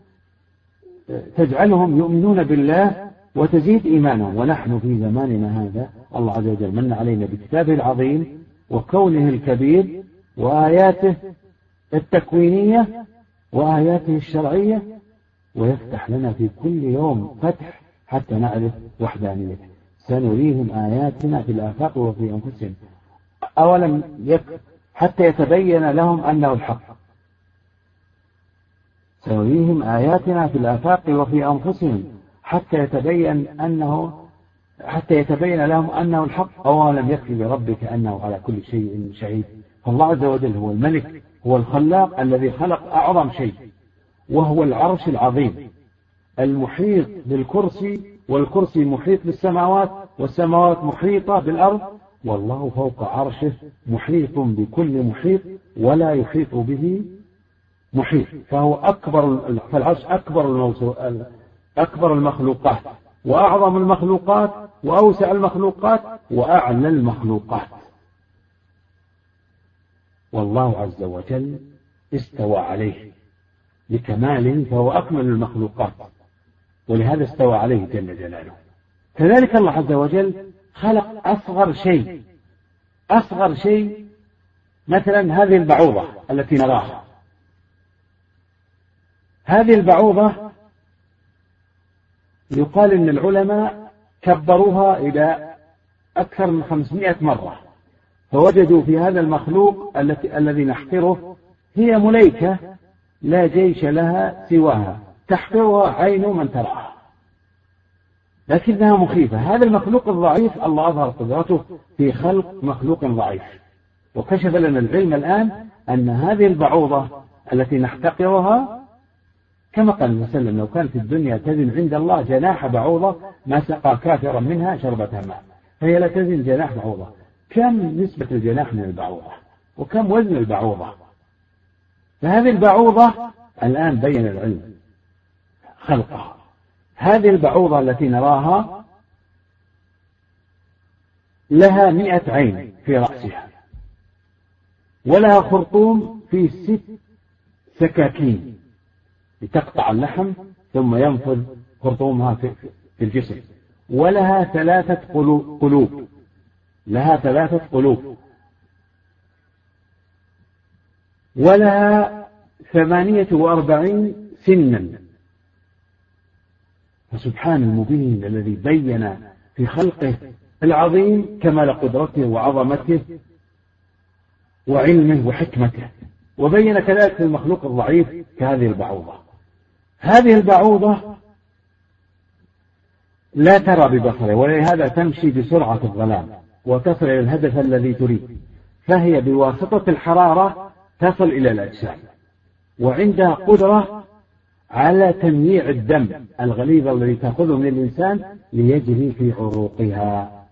Speaker 1: تجعلهم يؤمنون بالله وتزيد إيمانهم. ونحن في زماننا هذا الله عز وجل من علينا بكتابه العظيم وكونه الكبير وآياته التكوينية وآياته الشرعية، ويفتح لنا في كل يوم فتح حتى نعرف وحدانيته. سنريهم آياتنا في الآفاق وفي أنفسهم أولم يكفي حتى يتبين لهم أنه الحق. سنريهم آياتنا في الآفاق وفي أنفسهم حتى يتبين أنه حتى يتبين لهم أنه الحق. أولم يكفي بربك أنه على كل شيء شهيد. فالله عز وجل هو الملك، هو الخلاق الذي خلق أعظم شيء وهو العرش العظيم المحيط بالكرسي، والكرسي محيط بالسماوات والسماوات محيطة بالأرض، والله فوق عرشه محيط بكل محيط ولا يحيط به محيط. فهو أكبر، فالعرش أكبر أكبر المخلوقات وأعظم المخلوقات وأوسع المخلوقات وأعلى المخلوقات. والله عز وجل استوى عليه لكماله فهو أكمل المخلوقات، ولهذا استوى عليه جل جلاله. كذلك الله عز وجل خلق أصغر شيء أصغر شيء مثلا هذه البعوضة التي نراها. هذه البعوضة يقال إن العلماء كبروها إلى أكثر من خمسمائة مرة، فوجدوا في هذا المخلوق التي الذي نحقره هي ملائكة لا جيش لها سواها تحقرها عين من تراها، لكنها مخيفة. هذا المخلوق الضعيف الله أظهر قدرته في خلق مخلوق ضعيف، وكشف لنا العلم الآن أن هذه البعوضة التي نحتقرها كما قال النبي صلى الله عليه وسلم لو كانت الدنيا تزن عند الله جناح بعوضة ما سقى كافرا منها شربة ماء، فهي لا تزن جناح بعوضة. كم نسبة الجناح من البعوضة وكم وزن البعوضة؟ فهذه البعوضة الآن بين العلم خلقها. هذه البعوضة التي نراها لها مئة عين في رأسها، ولها خرطوم في ست سكاكين لتقطع اللحم ثم ينفذ خرطومها في الجسم، ولها ثلاثة قلوب لها ثلاثة قلوب ولها ثمانية وأربعين سنا. فسبحان المبين الذي بين في خلقه العظيم كمال قدرته وعظمته وعلمه وحكمته، وبين كذلك في المخلوق الضعيف كهذه البعوضة. هذه البعوضة لا ترى ببصره، ولهذا تمشي بسرعة الظلام وتصل إلى الهدف الذي تريد، فهي بواسطة الحرارة تصل إلى الأجسام، وعندها قدرة على تمييع الدم الغليظ الذي تأخذه من الإنسان ليجري في عروقها،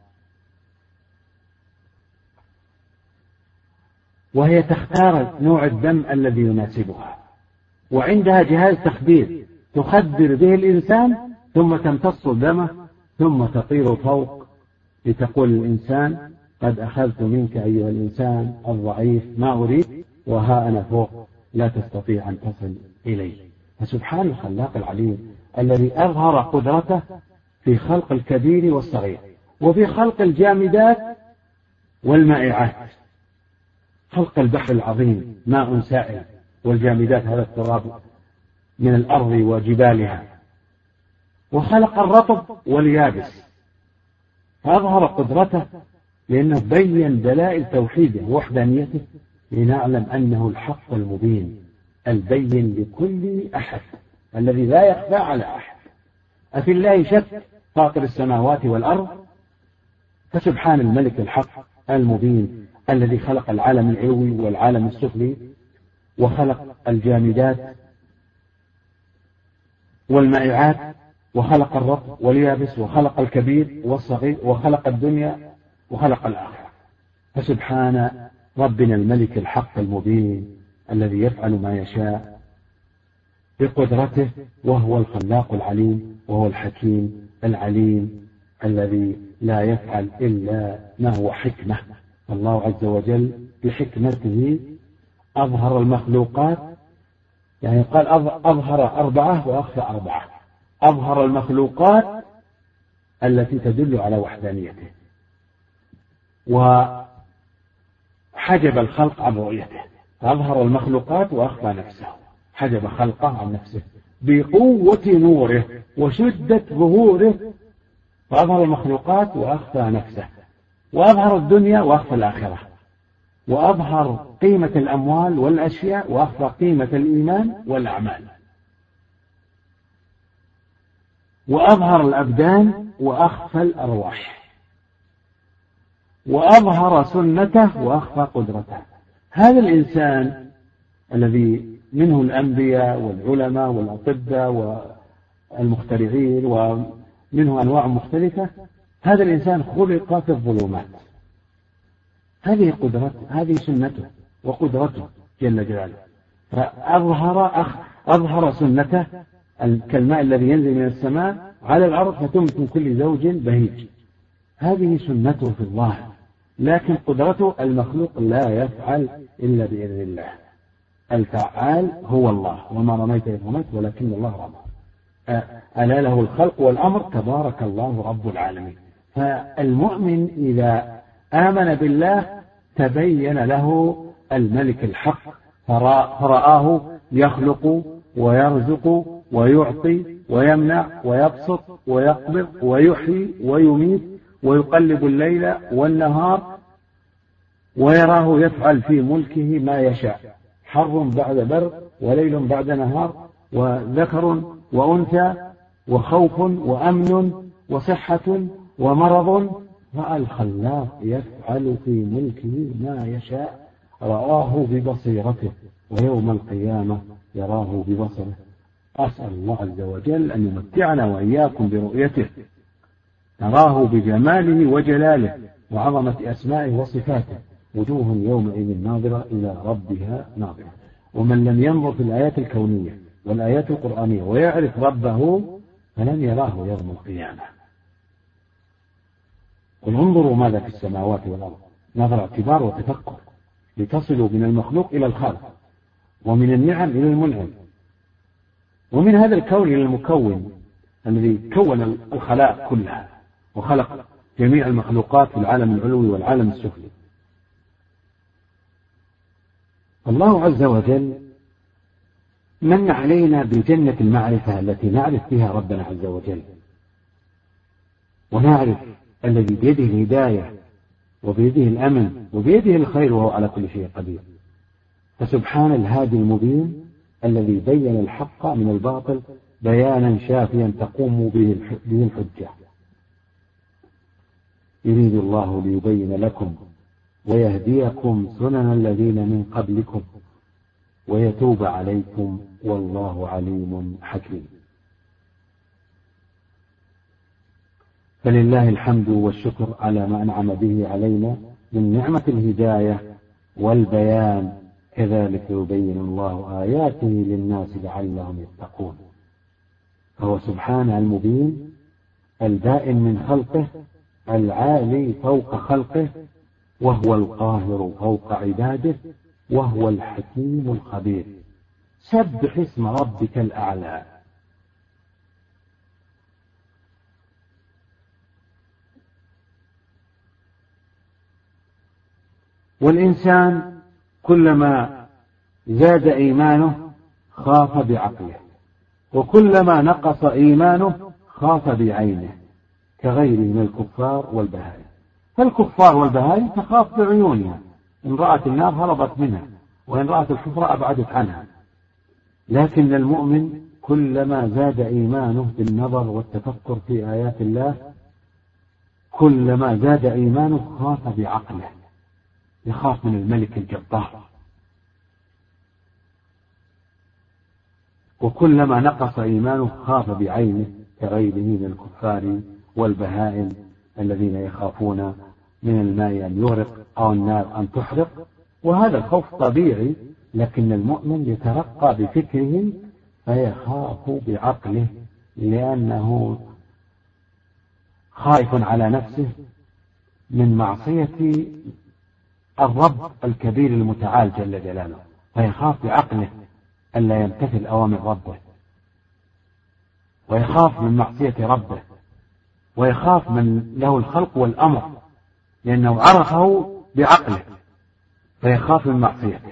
Speaker 1: وهي تختار نوع الدم الذي يناسبها. وعندها جهاز تخدير تخدر به الإنسان ثم تمتص دمه ثم تطير فوق لتقول الإنسان قد أخذت منك أيها الإنسان الضعيف ما أريد وها أنا فوق لا تستطيع أن تصل إليه. فسبحان الخلاق العليم الذي أظهر قدرته في خلق الكبير والصغير وفي خلق الجامدات والمائعات. خلق البحر العظيم ماء سائل والجامدات هذا التراب من الأرض وجبالها، وخلق الرطب واليابس فأظهر قدرته لأنه بين دلائل توحيده ووحدانيته لنعلم أنه الحق المبين البين لكل أحد الذي لا يخفى على أحد. أفي الله شك فاطر السماوات والأرض، فسبحان الملك الحق المبين الذي خلق العالم العلوي والعالم السفلي وخلق الجامدات والمائعات وخلق الرطب واليابس وخلق الكبير والصغير وخلق الدنيا وخلق الآخرة. فسبحان ربنا الملك الحق المبين الذي يفعل ما يشاء بقدرته، وهو الخلاق العليم وهو الحكيم العليم الذي لا يفعل إلا ما هو حكمة. الله عز وجل بحكمته أظهر المخلوقات، يعني قال أظهر أربعة وأخفى أربعة. أظهر المخلوقات التي تدل على وحدانيته وحجب الخلق عن رؤيته، أظهر المخلوقات وأخفى نفسه، حجب خلقه عن نفسه بقوة نوره وشدة ظهوره، فأظهر المخلوقات وأخفى نفسه، وأظهر الدنيا وأخفى الآخرة، وأظهر قيمة الأموال والأشياء وأخفى قيمة الإيمان والأعمال، وأظهر الأبدان وأخفى الأرواح، وأظهر سنته وأخفى قدرته. هذا الإنسان الذي منه الأنبياء والعلماء والأطباء والمخترعين ومنه أنواع مختلفة، هذا الإنسان خلق في الظلمات. هذه قدرته، هذه سنته وقدرته جل جلاله. فأظهر أخ أظهر سنته كالماء الذي ينزل من السماء على الأرض فتنبت من كل زوج بهيج، هذه سنته في الظاهر، لكن قدرته المخلوق لا يفعل إلا بإذن الله. الفعال هو الله، وما رميت إذ رميت ولكن الله رمى. ألا له الخلق والأمر تبارك الله رب العالمين. فالمؤمن إذا آمن بالله تبين له الملك الحق فرآه يخلق ويرزق ويعطي ويمنع ويبسط ويقبض ويحيي ويميت ويقلب الليل والنهار، ويراه يفعل في ملكه ما يشاء، حر بعد برد وليل بعد نهار وذكر وأنثى وخوف وأمن وصحة ومرض. فالخلاق يفعل في ملكه ما يشاء، رآه ببصيرته ويوم القيامة يراه ببصره. أسأل الله عز وجل أن يمتعنا وإياكم برؤيته، نراه بجماله وجلاله وعظمة أسمائه وصفاته، وجوه يومئذ ناظرة إلى ربها ناظرة. ومن لم ينظر في الآيات الكونية والآيات القرآنية ويعرف ربه فلن يراه يوم القيامة. قل انظروا ماذا في السماوات والأرض، نظر اعتبار وتفكر لتصلوا من المخلوق إلى الخالق، ومن النعم إلى المنعم، ومن هذا الكون إلى المكون الذي كون الخلائق كلها وخلق جميع المخلوقات في العالم العلوي والعالم السفلي. الله عز وجل من علينا بجنة المعرفة التي نعرف بها ربنا عز وجل، ونعرف الذي بيده الهداية وبيده الأمن وبيده الخير وهو على كل شيء قدير. فسبحان الهادي المبين الذي بين الحق من الباطل بيانا شافيا تقوم به الحجة. يريد الله ليبين لكم ويهديكم سنن الذين من قبلكم ويتوب عليكم والله عليم حكيم. فلله الحمد والشكر على ما أنعم به علينا من نعمة الهداية والبيان كذلك يبين الله آياته للناس لعلهم يتقون. فهو سبحانه المبين البائن من خلقه العالي فوق خلقه، وهو القاهر فوق عباده، وهو الحكيم الخبير. سبح اسم ربك الأعلى. والإنسان كلما زاد إيمانه خاف بعقله، وكلما نقص إيمانه خاف بعينه، كغيره من الكفار والبهائم. فالكفار والبهائم تخاف بعيونها، إن رأت النار هربت منها، وإن رأت الحفرة أبعدت عنها. لكن المؤمن كلما زاد إيمانه بالنظر والتفكر في آيات الله كلما زاد إيمانه خاف بعقله، يخاف من الملك الجبار. وكلما نقص إيمانه خاف بعينه، كغيره من الكفار والبهائم الذين يخافون من الماء أن يغرق أو النار أن تحرق. وهذا الخوف طبيعي، لكن المؤمن يترقى بفكره فيخاف بعقله، لأنه خائف على نفسه من معصية الرب الكبير المتعال جل جلاله، فيخاف بعقله ألا يمتثل أوامر ربه، ويخاف من معصية ربه، ويخاف من له الخلق والأمر، لأنه عرفه بعقله فيخاف من معصيته.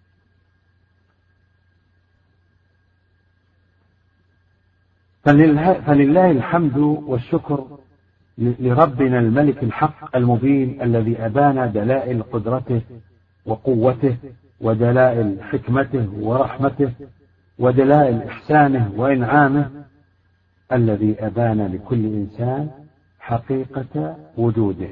Speaker 1: فلله, فلله الحمد والشكر لربنا الملك الحق المبين، الذي أبان دلائل قدرته وقوته ودلائل حكمته ورحمته ودلائل إحسانه وإنعامه، الذي أبان لكل إنسان حقيقة وجوده.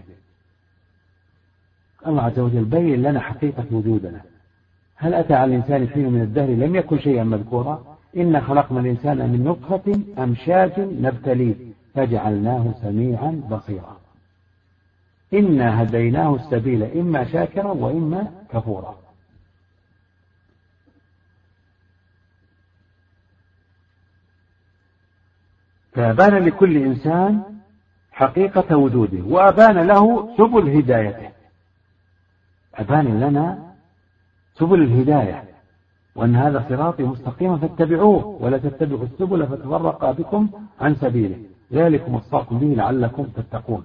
Speaker 1: الله عز وجل بين لنا حقيقة وجودنا. هل أتى على الإنسان حين من الدهر لم يكن شيئا مذكورا؟ إنا خلقنا الإنسان من نطفة أمشاج نبتليه فجعلناه سميعا بصيرا. إنا هديناه السبيل إما شاكرا وإما كفورا. فأبان لكل إنسان حقيقة وجوده، وأبان له سبل هدايته. أبان لنا سبل الهداية، وأن هذا صراطي مستقيما فاتبعوه ولا تتبعوا السبل فتفرق بكم عن سبيله، ذلكم وصاكم به لعلكم تتقون.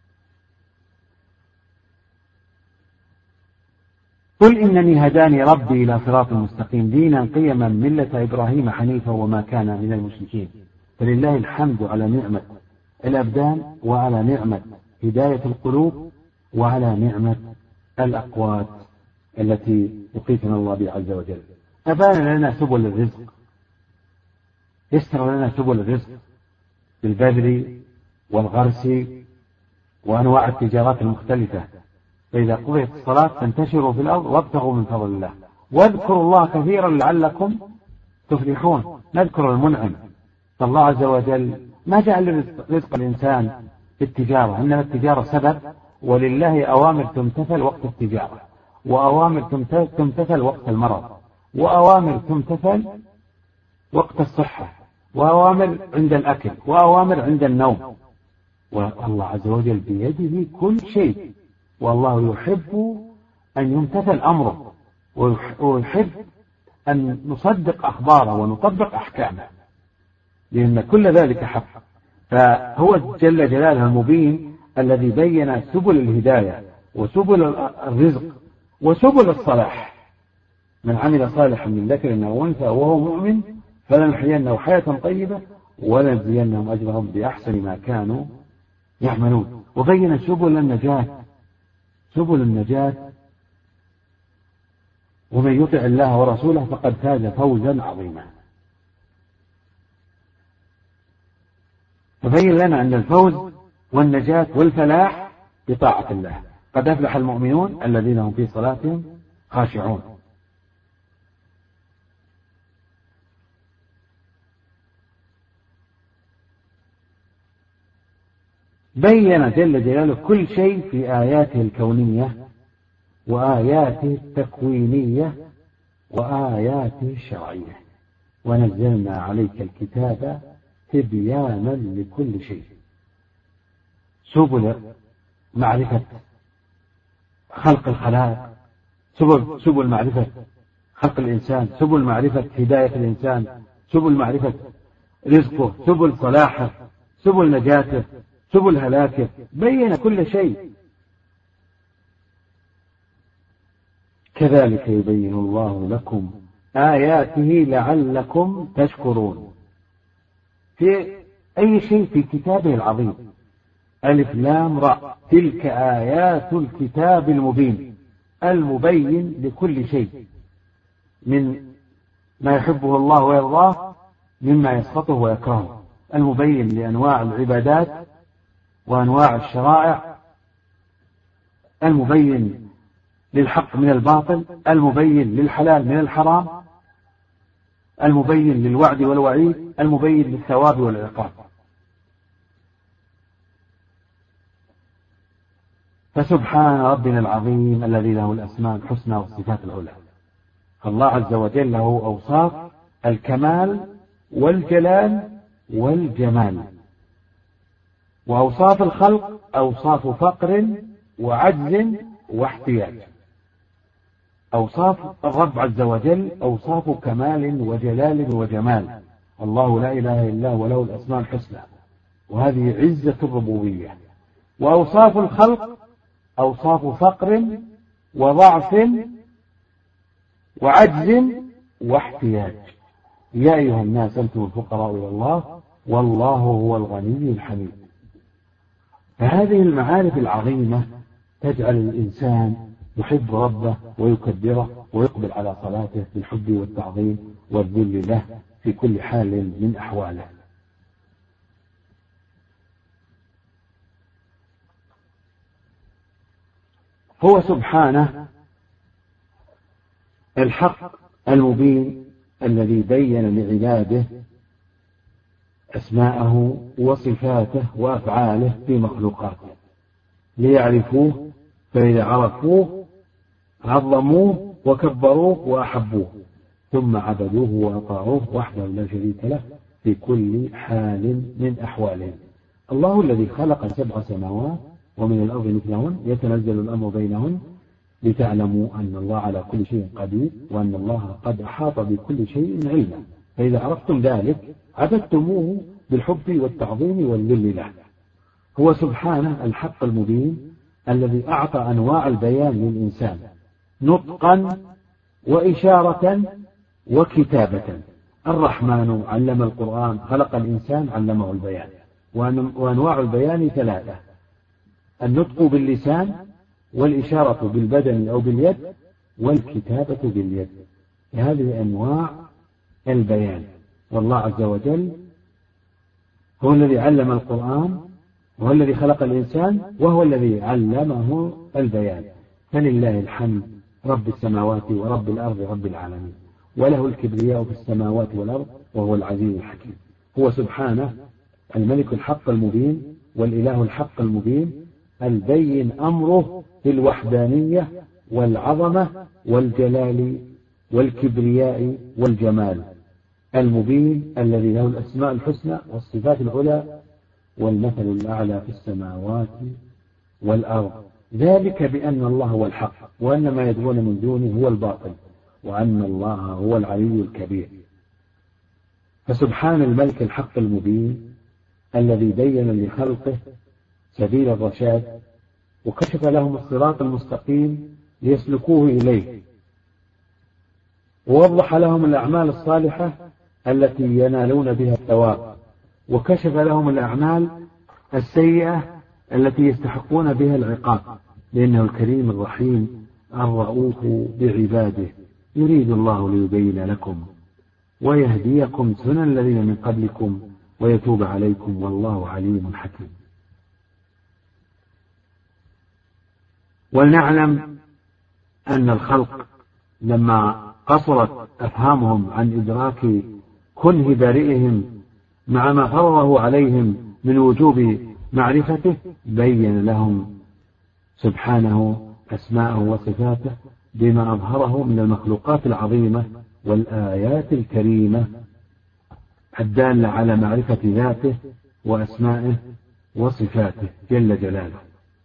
Speaker 1: قل إنني هداني ربي إلى صراط مستقيم دينا قيما ملة إبراهيم حنيفا وما كان من المشركين. فلله الحمد على نعمة الأبدان، وعلى نعمة هداية القلوب، وعلى نعمة الأقوات التي يقيتنا الله بها عز وجل. أبان لنا سبل الرزق، يسر لنا سبل الرزق بالبذر والغرس وأنواع التجارات المختلفة. فإذا قضيت الصلاة فانتشروا في الأرض وابتغوا من فضل الله واذكروا الله كثيرا لعلكم تفلحون. نذكر المنعم. فالله عز وجل ما جعل رزق الإنسان في التجارة، إنما التجارة سبب، ولله أوامر تمتثل وقت التجارة، وأوامر تمتثل وقت المرض، وأوامر تمتثل وقت الصحة، وأوامر عند الأكل، وأوامر عند النوم. والله عز وجل بيده كل شيء، والله يحب أن يمتثل أمره، ويحب أن نصدق أخباره ونطبق أحكامه، لأن كل ذلك حق. فهو جل جلاله المبين الذي بين سبل الهداية وسبل الرزق وسبل الصلاح. من عمل صالحا من ذكر أو أنثى وهو مؤمن فلنحيينه حياة طيبة ولنجزينهم أجرهم بأحسن ما كانوا يعملون. وبين سبل النجاة، سبل النجاة. ومن يطع الله ورسوله فقد فاز فوزا عظيما. فبين لنا أن الفوز والنجاة والفلاح بطاعة الله. قد أفلح المؤمنون الذين هم في صلاتهم خاشعون. بين جل جلاله كل شيء في آياته الكونية وآياته التكوينية وآياته الشرعية، ونزلنا عليك الكتاب تبيانا لكل شيء. سبل معرفة خلق الخلائق، سبل, سبل معرفة خلق الإنسان، سبل معرفة هداية الإنسان، سبل معرفة رزقه، سبل صلاحه، سبل نجاته، سبل هلاكه، بين كل شيء. كذلك يبين الله لكم آياته لعلكم تشكرون. في أي شيء في كتابه العظيم. ألف لام راء، تلك آيات الكتاب المبين، المبين لكل شيء من ما يحبه الله ويرضاه مما يسخطه ويكرهه، المبين لأنواع العبادات وأنواع الشرائع، المبين للحق من الباطل، المبين للحلال من الحرام، المبين للوعد والوعيد، المبين للثواب والعقاب. فسبحان ربنا العظيم الذي له الأسماء الحسنى والصفات العلى. الله عز وجل له أوصاف الكمال والجلال والجمال، وأوصاف الخلق أوصاف فقر وعجز واحتياج. أوصاف الرب عز وجل أوصاف كمال وجلال وجمال. الله لا إله إلا هو له الأسماء الحسنى، وهذه عزة الربوبية. وأوصاف الخلق أوصاف فقر وضعف وعجز واحتياج. يا أيها الناس أنتم الفقراء إلى الله والله هو الغني الحميد. فهذه المعارف العظيمة تجعل الإنسان يحب ربه ويكبره ويقبل على صلاته بالحب والتعظيم والذل له في كل حال من أحواله. هو سبحانه الحق المبين الذي بين لعباده أسماءه وصفاته وأفعاله في مخلوقاته ليعرفوه، فإذا عرفوه عظموه وكبروه وأحبوه، ثم عبدوه وأطاعوه وحده لا شريك له في كل حال من أحوالهم. الله الذي خلق سبع سماوات ومن الأرض مثلهن يتنزل الأمر بينهن لتعلموا أن الله على كل شيء قدير وأن الله قد أحاط بكل شيء علما، فإذا عرفتم ذلك عبدتموه بالحب والتعظيم والذل له. هو سبحانه الحق المبين الذي أعطى أنواع البيان للإنسان نطقا وإشارة وكتابة. الرحمن علم القرآن، خلق الإنسان علمه البيان. وأنواع البيان ثلاثة: النطق باللسان، والإشارة بالبدن أو باليد، والكتابة باليد. هذه أنواع البيان. والله عز وجل هو الذي علم القرآن، وهو الذي خلق الإنسان، وهو الذي علمه البيان. فلله الحمد رب السماوات ورب الأرض رب العالمين، وله الكبرياء في السماوات والأرض وهو العزيز الحكيم. هو سبحانه الملك الحق المبين والإله الحق المبين البين أمره في الوحدانية والعظمة والجلال والكبرياء والجمال، المبين الذي له الأسماء الحسنى والصفات العلى والمثل الأعلى في السماوات والأرض. ذلك بأن الله هو الحق، وأن ما يدعون من دونه هو الباطل، وأن الله هو العلي الكبير. فسبحان الملك الحق المبين الذي بين لخلقه سبيل الرشاد وكشف لهم الصراط المستقيم ليسلكوه إليه، ووضح لهم الأعمال الصالحة التي ينالون بها الثواب، وكشف لهم الأعمال السيئة التي يستحقون بها العقاب، لأنه الكريم الرحيم الرؤوف بعباده. يريد الله ليبين لكم ويهديكم سنن الذين من قبلكم ويتوب عليكم والله عليم حكيم. ولنعلم أن الخلق لما قصرت أفهامهم عن إدراك كنه بارئهم مع ما فرضه عليهم من وجوب معرفته، بين لهم سبحانه أسماءه وصفاته بما أظهره من المخلوقات العظيمة والآيات الكريمة الدالة على معرفة ذاته وأسمائه وصفاته جل جلاله.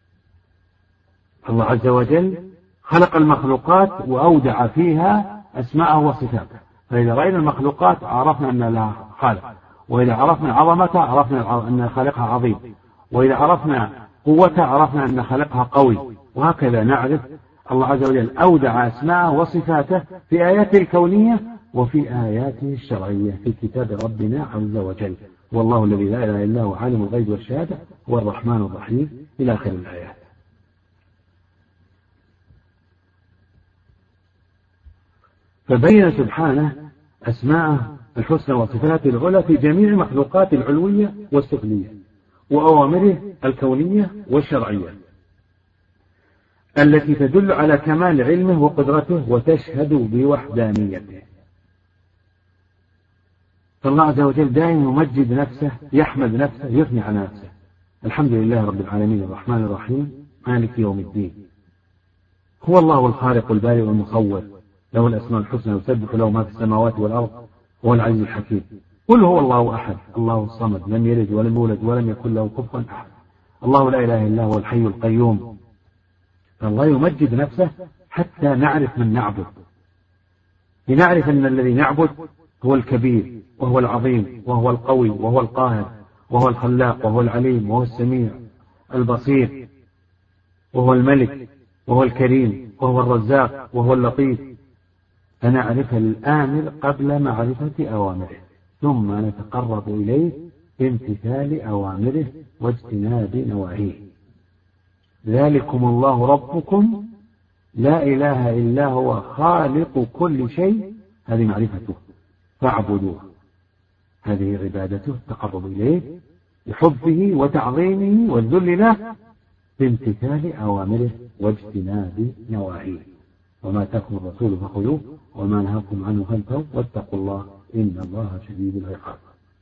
Speaker 1: الله عز وجل خلق المخلوقات وأودع فيها أسماءه وصفاته، فإذا رأينا المخلوقات عرفنا أن لها خالق، وإذا عرفنا عظمتها عرفنا أن خالقها عظيم، وإذا عرفنا قوتها عرفنا أن خالقها قوي، وهكذا نعرف الله عز وجل أودع أسماءه وصفاته في آياته الكونية وفي آياته الشرعية في كتاب ربنا عز وجل. والله الذي لا إله إلا هو عالم الغيب والشهادة هو الرحمن الرحيم إلى آخر الآيات. فبين سبحانه أسماءه الحسنى وصفاته العلى في جميع المخلوقات العلوية والسفلية وأوامره الكونية والشرعية التي تدل على كمال علمه وقدرته وتشهد بوحدانيته. فالله عز وجل دائما يمجد نفسه، يحمد نفسه، يثني على نفسه. الحمد لله رب العالمين الرحمن الرحيم مالك يوم الدين. هو الله الخالق البارئ المصور، له الأسماء الحسنى يسبح له ما في السماوات والأرض وهو العزيز الحكيم. قل هو الله أحد الله الصمد لم يلد ولم يولد ولم يكن له كفوا أحد الله لا إله إلا هو الحي القيوم. فالله يمجد نفسه حتى نعرف من نعبد، لنعرف أن الذي نعبد هو الكبير وهو العظيم وهو القوي وهو القاهر وهو الخلاق وهو العليم وهو السميع البصير وهو الملك وهو الكريم وهو الرزاق وهو اللطيف. فنعرف الآمر قبل معرفة أوامره، ثم نتقرب إليه بامتثال أوامره واجتناب نواهيه. ذلكم الله ربكم لا إله إلا هو خالق كل شيء، هذه معرفته فاعبدوه، هذه عبادته التقرب إليه بحبه وتعظيمه والذل له بامتثال أوامره واجتناب نواهيه. وما تأتيكم الرسول فخذوه وما نهاكم عنه فانتهوا واتقوا الله إن الله شديد العقاب.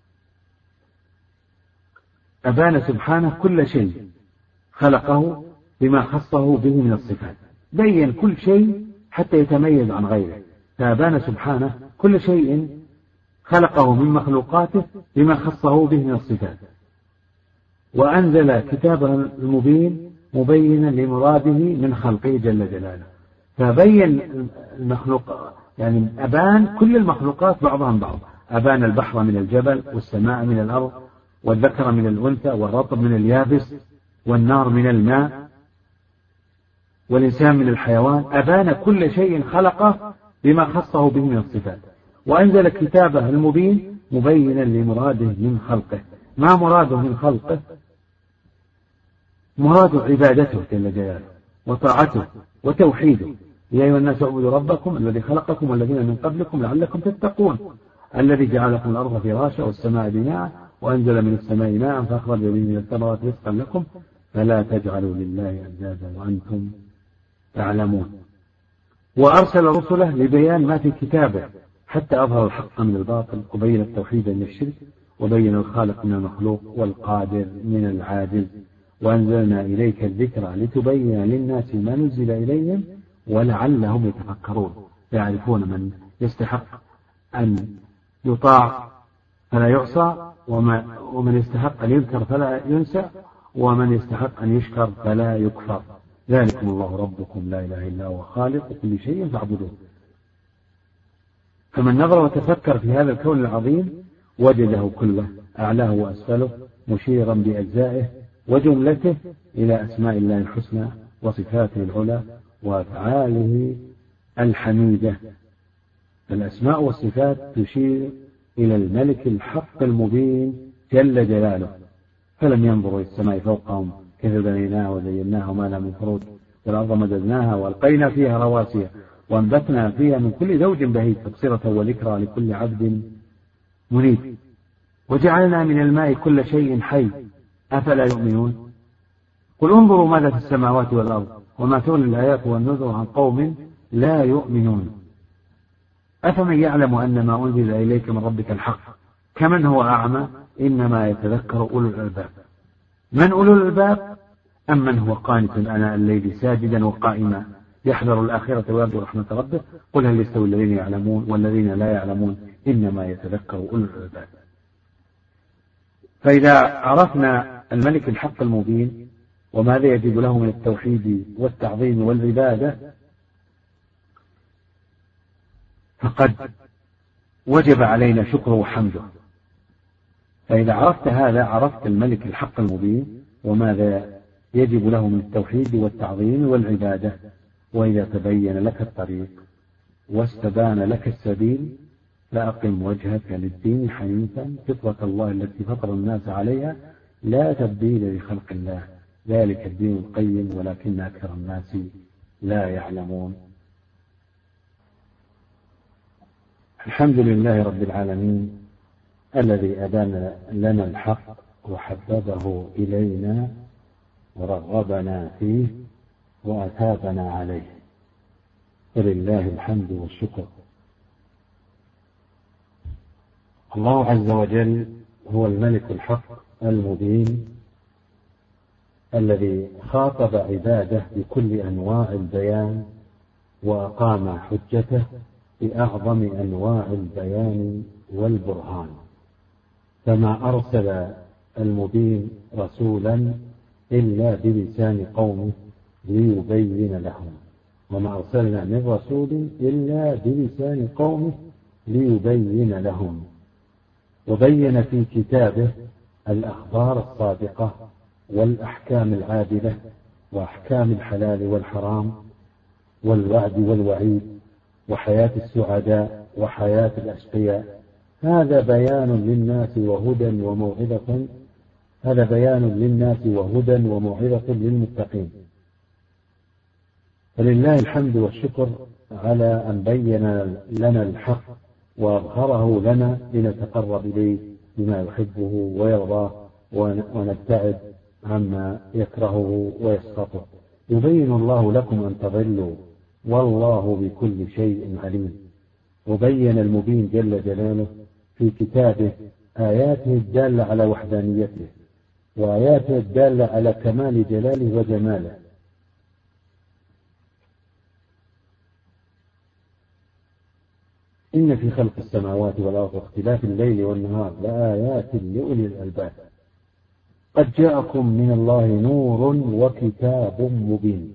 Speaker 1: أبان سبحانه كل شيء خلقه بما خصه به من الصفات، بين كل شيء حتى يتميز عن غيره. فأبان سبحانه كل شيء خلقه من مخلوقاته بما خصه به من الصفات، وأنزل كتابه المبين مبينا لمراده من خلقه جل جلاله. فبين المخلوق يعني أبان كل المخلوقات بعضها من بعض. أبان البحر من الجبل والسماء من الأرض والذكر من الأنثى والرطب من اليابس والنار من الماء والإنسان من الحيوان. أبان كل شيء خلقه بما خصه به من الصفات، وأنزل كتابه المبين مبينا لمراده من خلقه. ما مراده من خلقه؟ مراد عبادته جل جلاله وطاعته وتوحيده. يا أيها الناس اعبدوا ربكم الذي خلقكم والذين من قبلكم لعلكم تتقون الذي جعل لكم الأرض فراشا والسماء بناء وأنزل من السماء ماء فأخرج به من الثمرات رزقا لكم فلا تجعلوا لله أندادا وأنتم تعلمون. وأرسل رسله لبيان ما في كتابه حتى أظهر الحق من الباطل وبين التوحيد من الشرك وبين الخالق من المخلوق والقادر من العاجز. وأنزلنا إليك الذكر لتبين للناس ما نزل إليهم ولعلهم يتفكرون. يعرفون من يستحق أن يطاع فلا يعصى، ومن يستحق أن يذكر فلا ينسى، ومن يستحق أن يشكر فلا يكفر. ذلكم الله ربكم لا إله إلا هو خالق كل شيء فاعبدوه. فمن نظر وتفكر في هذا الكون العظيم وجده كله أعلاه وأسفله مشيرا بأجزائه وجملته إلى أسماء الله الحسنى وصفاته العلى وأفعاله الحميدة. الأسماء والصفات تشير إلى الملك الحق المبين جل جلاله. فلم ينظروا إلى السماء فوقهم كيف بنيناها وزيناها وما لها من فروج والأرض مددناها وألقينا فيها رواسي وأنبتنا فيها من كل زوج بهيج تبصرة وذكرى لكل عبد منيب. وجعلنا من الماء كل شيء حي أفلا يؤمنون. قل انظروا ماذا في السماوات والأرض وما تغني الآيات والنذر عن قوم لا يؤمنون. أفمن يعلم أن ما أنزل إليك من ربك الحق كمن هو أعمى إنما يتذكر أولو الألباب. من أولو الألباب؟ أم من هو قانت آناء الليل ساجدا وقائما يحذر الآخرة ويرجو رحمة ربه قل هل يستوي الذين يعلمون والذين لا يعلمون إنما يتذكر أولو الألباب. فإذا عرفنا الملك الحق المبين وماذا يجب له من التوحيد والتعظيم والعبادة فقد وجب علينا شكره وحمده. فإذا عرفت هذا عرفت الملك الحق المبين وماذا يجب له من التوحيد والتعظيم والعبادة. وإذا تبين لك الطريق واستبان لك السبيل فأقم وجهك للدين حنيفا فطرة الله التي فطر الناس عليها لا تبديل لخلق الله ذلك الدين القيم ولكن أكثر الناس لا يعلمون. الحمد لله رب العالمين الذي أبان لنا الحق وحببه إلينا ورغبنا فيه وأثابنا عليه ولله الحمد والشكر. الله عز وجل هو الملك الحق المبين الذي خاطب عباده بكل أنواع البيان وأقام حجته بأعظم أنواع البيان والبرهان. فما أرسل المبين رسولا إلا بلسان قومه ليبين لهم وما أرسلنا من رسول إلا بلسان قومه ليبين لهم. وبين في كتابه الأخبار الصادقة والأحكام العادلة وأحكام الحلال والحرام والوعد والوعيد وحياة السعداء وحياة الأشقياء. هذا بيان للناس وهدى وموعظة هذا بيان للناس وهدى وموعظة للمتقين. فلله الحمد والشكر على أن بين لنا الحق وأظهره لنا لنتقرب إليه بما يحبه ويرضاه ونبتعد عما يكرهه ويسخطه. يبين الله لكم أن تضلوا والله بكل شيء عليم. وبين المبين جل جلاله في كتابه آياته الدالة على وحدانيته وآياته الدالة على كمال جلاله وجماله. إن في خلق السماوات والأرض واختلاف الليل والنهار لآيات لأولي الألباب قد جاءكم من الله نور وكتاب مبين.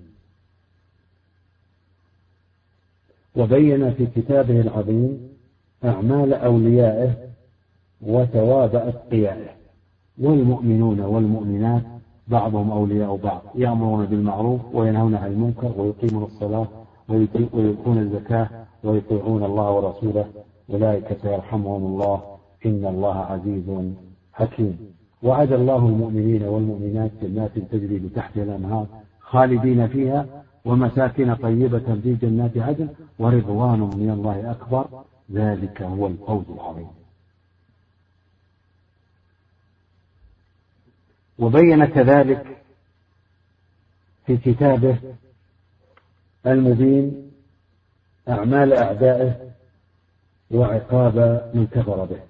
Speaker 1: وبين في كتابه العظيم أعمال أوليائه وثواب أتقيائه. والمؤمنون والمؤمنات بعضهم أولياء بعض يأمرون بالمعروف وينهون عن المنكر ويقيمون الصلاة ويؤتون الزكاة ويطيعون الله ورسوله أولئك سيرحمهم الله إن الله عزيز حكيم. وعد الله المؤمنين والمؤمنات جنات تجري بتحتها الأنهار خالدين فيها ومساكن طيبة في جنات عدن ورضوان من الله أكبر ذلك هو الفوز العظيم. وبين كذلك في كتابه المبين أعمال أعدائه وعقاب من كفر به.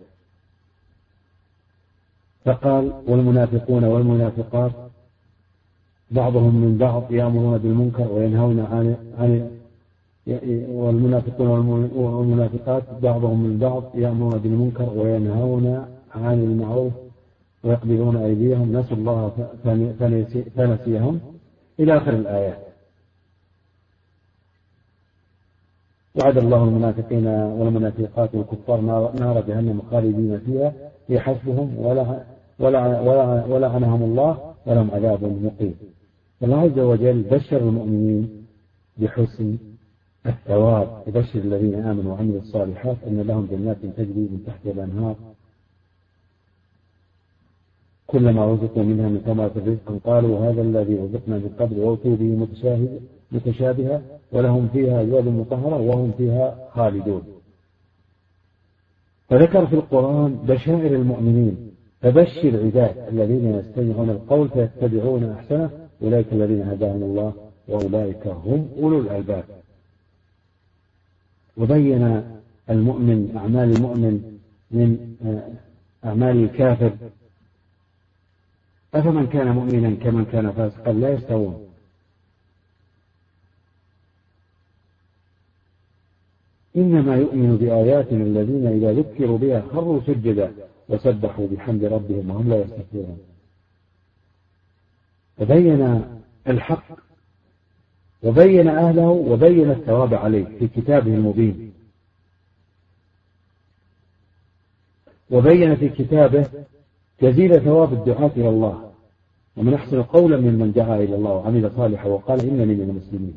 Speaker 1: فقال والمنافقون والمنافقات بعضهم من بعض يأمرون بالمنكر وينهون عن عن والمنافقون والمنافقات بعضهم من بعض يأمرون بالمنكر وينهون عن المعروف ويقبلون أيديهم نسوا الله فنسيهم إلى آخر الآيات. وعد الله المنافقين والمنافقات والكفار نار جهنم خالدين فيها هي حسبهم ولعنهم الله ولهم عذاب مقيم. الله عز وجل بشر المؤمنين بحسن الثواب وبشر الذين آمنوا وعملوا الصالحات أن لهم جنات تجري من تحت الأنهار كلما رزقوا منها من ثمرة رزقا قالوا هذا الذي رزقنا من قبل وأتوا به متشابها ولهم فيها أزواج مطهرة وهم فيها خالدون. فذكر في القرآن بشائر المؤمنين فبشر العباد الذين يستمعون القول فيتبعون أحسنه أولئك الذين هداهم الله وأولئك هم أولو الألباب. وبين المؤمن أعمال المؤمن من أعمال الكافر أفمن كان مؤمنا كمن كان فاسقا لا يستوون إنما يؤمن بآياتنا الذين إذا ذكروا بها خروا سجدا وسبحوا بحمد ربهم وهم لا يستكبرون. وبين الحق وبين أهله وبين الثواب عليه في كتابه المبين، وبين في كتابه جزيل ثواب الدعاة إلى الله، ومن أحسن قولا ممن دعا إلى الله وعمل صالحا وقال إنني من المسلمين.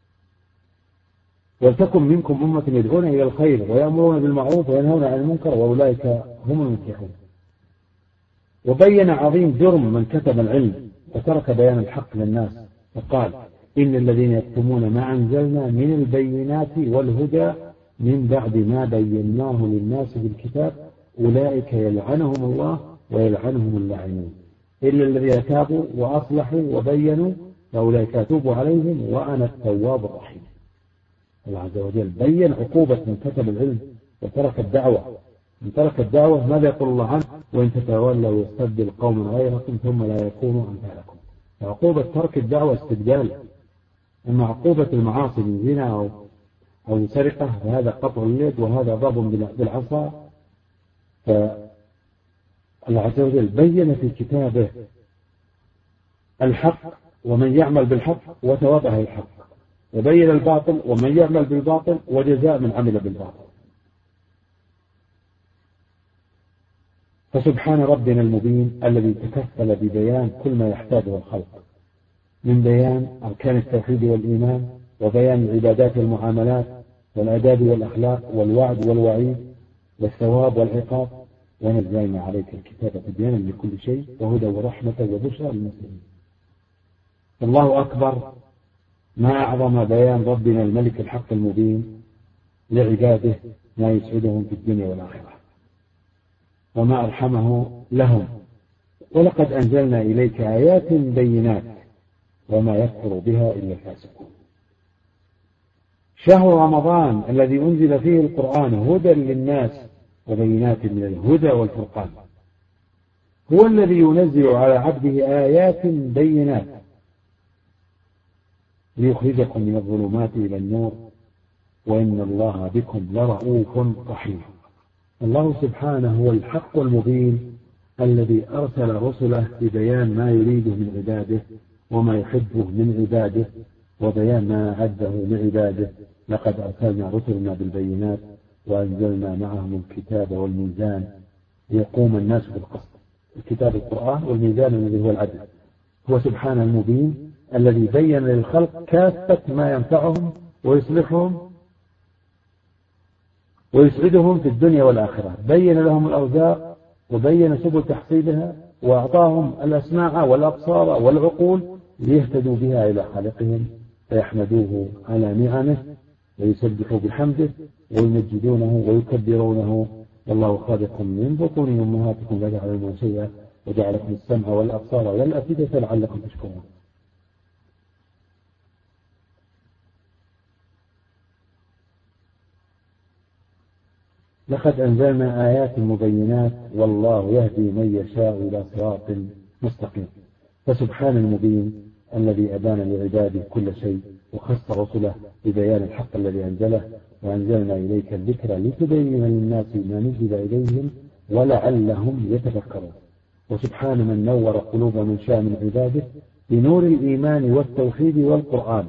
Speaker 1: ولتكن منكم أمة يدعون إلى الخير ويأمرون بالمعروف وينهون عن المنكر وأولئك هم المفلحون. وبين عظيم جرم من كتم العلم وترك بيان الحق للناس، فقال إن الذين يكتمون ما أنزلنا من البينات والهدى من بعد ما بيناه للناس بالكتاب أولئك يلعنهم الله ويلعنهم اللاعنون إلا الذين تابوا وأصلحوا وبينوا فأولئك أتوب عليهم وأنا التواب الرحيم. الله عز وجل بين عقوبة من كتم العلم وترك الدعوة. من ترك الدعوة ماذا يقول الله عنه؟ وإن تتولوا يستبدل قوما غيركم ثم لا يكونوا أمثالكم. عقوبة ترك الدعوة استبدال، أما عقوبة المعاصي من زنا أو أو سرقة فهذا قطع اليد وهذا ضرب بالعصا. فالله عز وجل بين في كتابه الحق ومن يعمل بالحق وتوابه الحق، وبين الباطل ومن يعمل بالباطل وجزاء من عمل بالباطل. فسبحان ربنا المبين الذي تكفل ببيان كل ما يحتاجه الخلق من بيان أركان التوحيد والإيمان، وبيان العبادات والمعاملات والآداب والأخلاق والوعد والوعيد والثواب والعقاب. ونزلنا عليك الكتاب تبيانا لكل شيء وهدى ورحمة وبشرى للمسلمين. الله أكبر، ما أعظم بيان ربنا الملك الحق المبين لعباده ما يسعدهم في الدنيا والآخرة، وما أرحمه لهم. ولقد أنزلنا إليك آيات بينات وما يكفر بها إلا الفاسقون. شهر رمضان الذي أنزل فيه القرآن هدى للناس وبينات من الهدى والفرقان، هو الذي ينزل على عبده آيات بينات ليخرجكم من الظلمات إلى النور وإن الله بكم لرؤوف رحيم. الله سبحانه هو الحق المبين الذي أرسل رسله ببيان ما يريده من عباده وما يحبه من عباده وبيان ما أعده من عباده. لقد أرسلنا رسلنا بالبينات وأنزلنا معهم الكتاب والميزان ليقوم الناس بالقسط. الكتاب القرآن والميزان الذي هو العدل. هو سبحانه المبين الذي بين للخلق كافة ما ينفعهم ويصلحهم ويسعدهم في الدنيا والآخرة. بين لهم الأرزاق وبين سبل تحصيلها وأعطاهم الأسماع والأبصار والعقول ليهتدوا بها إلى خالقهم فيحمدوه على نعمه ويسبحوا بحمده ويمجدونه ويكبرونه. والله خالق من بطون أمهاتكم لا تعلمون شيئا وجعلكم السمع والأبصار والأفئدة لعلكم تشكرون. لقد أنزلنا آيات مبينات والله يهدي من يشاء إلى صراط مستقيم. فسبحان المبين الذي أبان لعباده كل شيء وخص رسله ببيان الحق الذي أنزله. وأنزلنا إليك الذكر لتبين للناس ما نزل إليهم ولعلهم يتفكرون. وسبحان من نور قلوب من شاء من عباده بنور الإيمان والتوحيد والقرآن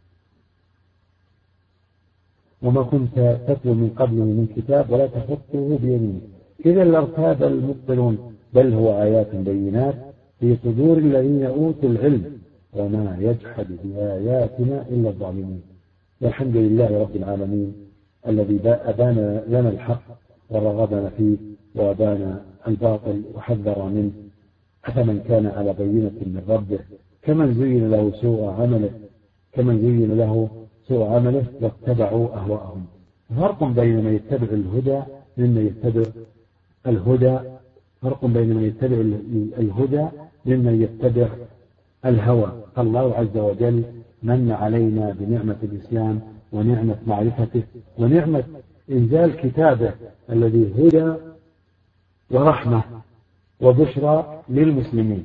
Speaker 1: وما كنت تتلو من قبله من كتاب ولا تخطه بيمينك إذا لارتاب المبطلون بل هو آيات بينات في صدور الذين أوتوا العلم وما يجحد بآياتنا إلا الظالمين. والحمد لله رب العالمين الذي أبان لنا الحق ورغبنا فيه وأبان الباطل وحذر منه، أفمن كان على بينة من ربه كمن زين له سوء عمله كمن زين له سوء عمله واتبعوا أهواءهم. فرق بين من يتبع الهدى ممن يتبع الهدى فرق بين من يتبع الهدى ممن يتبع الهوى. الله عز وجل من علينا بنعمة الإسلام ونعمة معرفته ونعمة إنزال كتابه الذي هدى ورحمة وبشرى للمسلمين.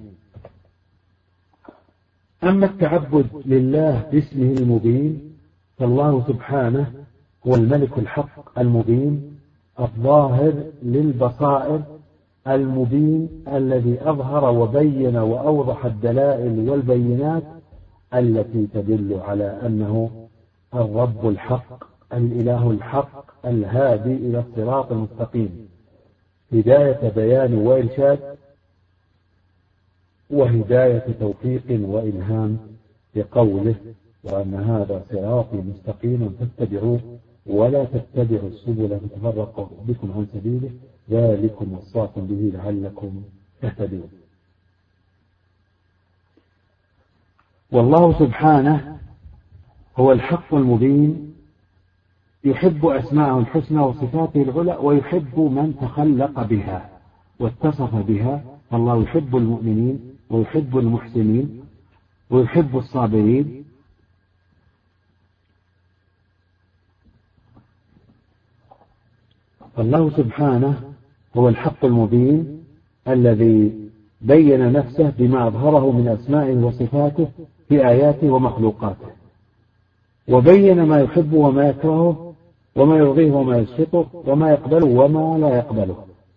Speaker 1: أما التعبد لله باسمه المبين فالله سبحانه هو الملك الحق المبين الظاهر للبصائر المبين الذي أظهر وبين وأوضح الدلائل والبينات التي تدل على أنه الرب الحق الإله الحق الهادي إلى الصراط المستقيم، هداية بيان وإرشاد وهداية توفيق وإلهام، بقوله وأن هذا صراطي مستقيما فاتبعوه ولا تتبعوا السبل فتفرق بكم عن سبيله ذلكم وصاكم به لعلكم تهتدون. والله سبحانه هو الحق المبين، يحب أسماءه الحسنى وصفاته العلى، ويحب من تخلق بها واتصف بها. فالله يحب المؤمنين ويحب المحسنين ويحب الصابرين. فالله سبحانه هو الحق المبين الذي بين نفسه بما أظهره من أسمائه وصفاته في آياته ومخلوقاته، وبين ما يحب وما يكرهه وما يرضيه وما يسخطه وما يقبله وما لا يقبله.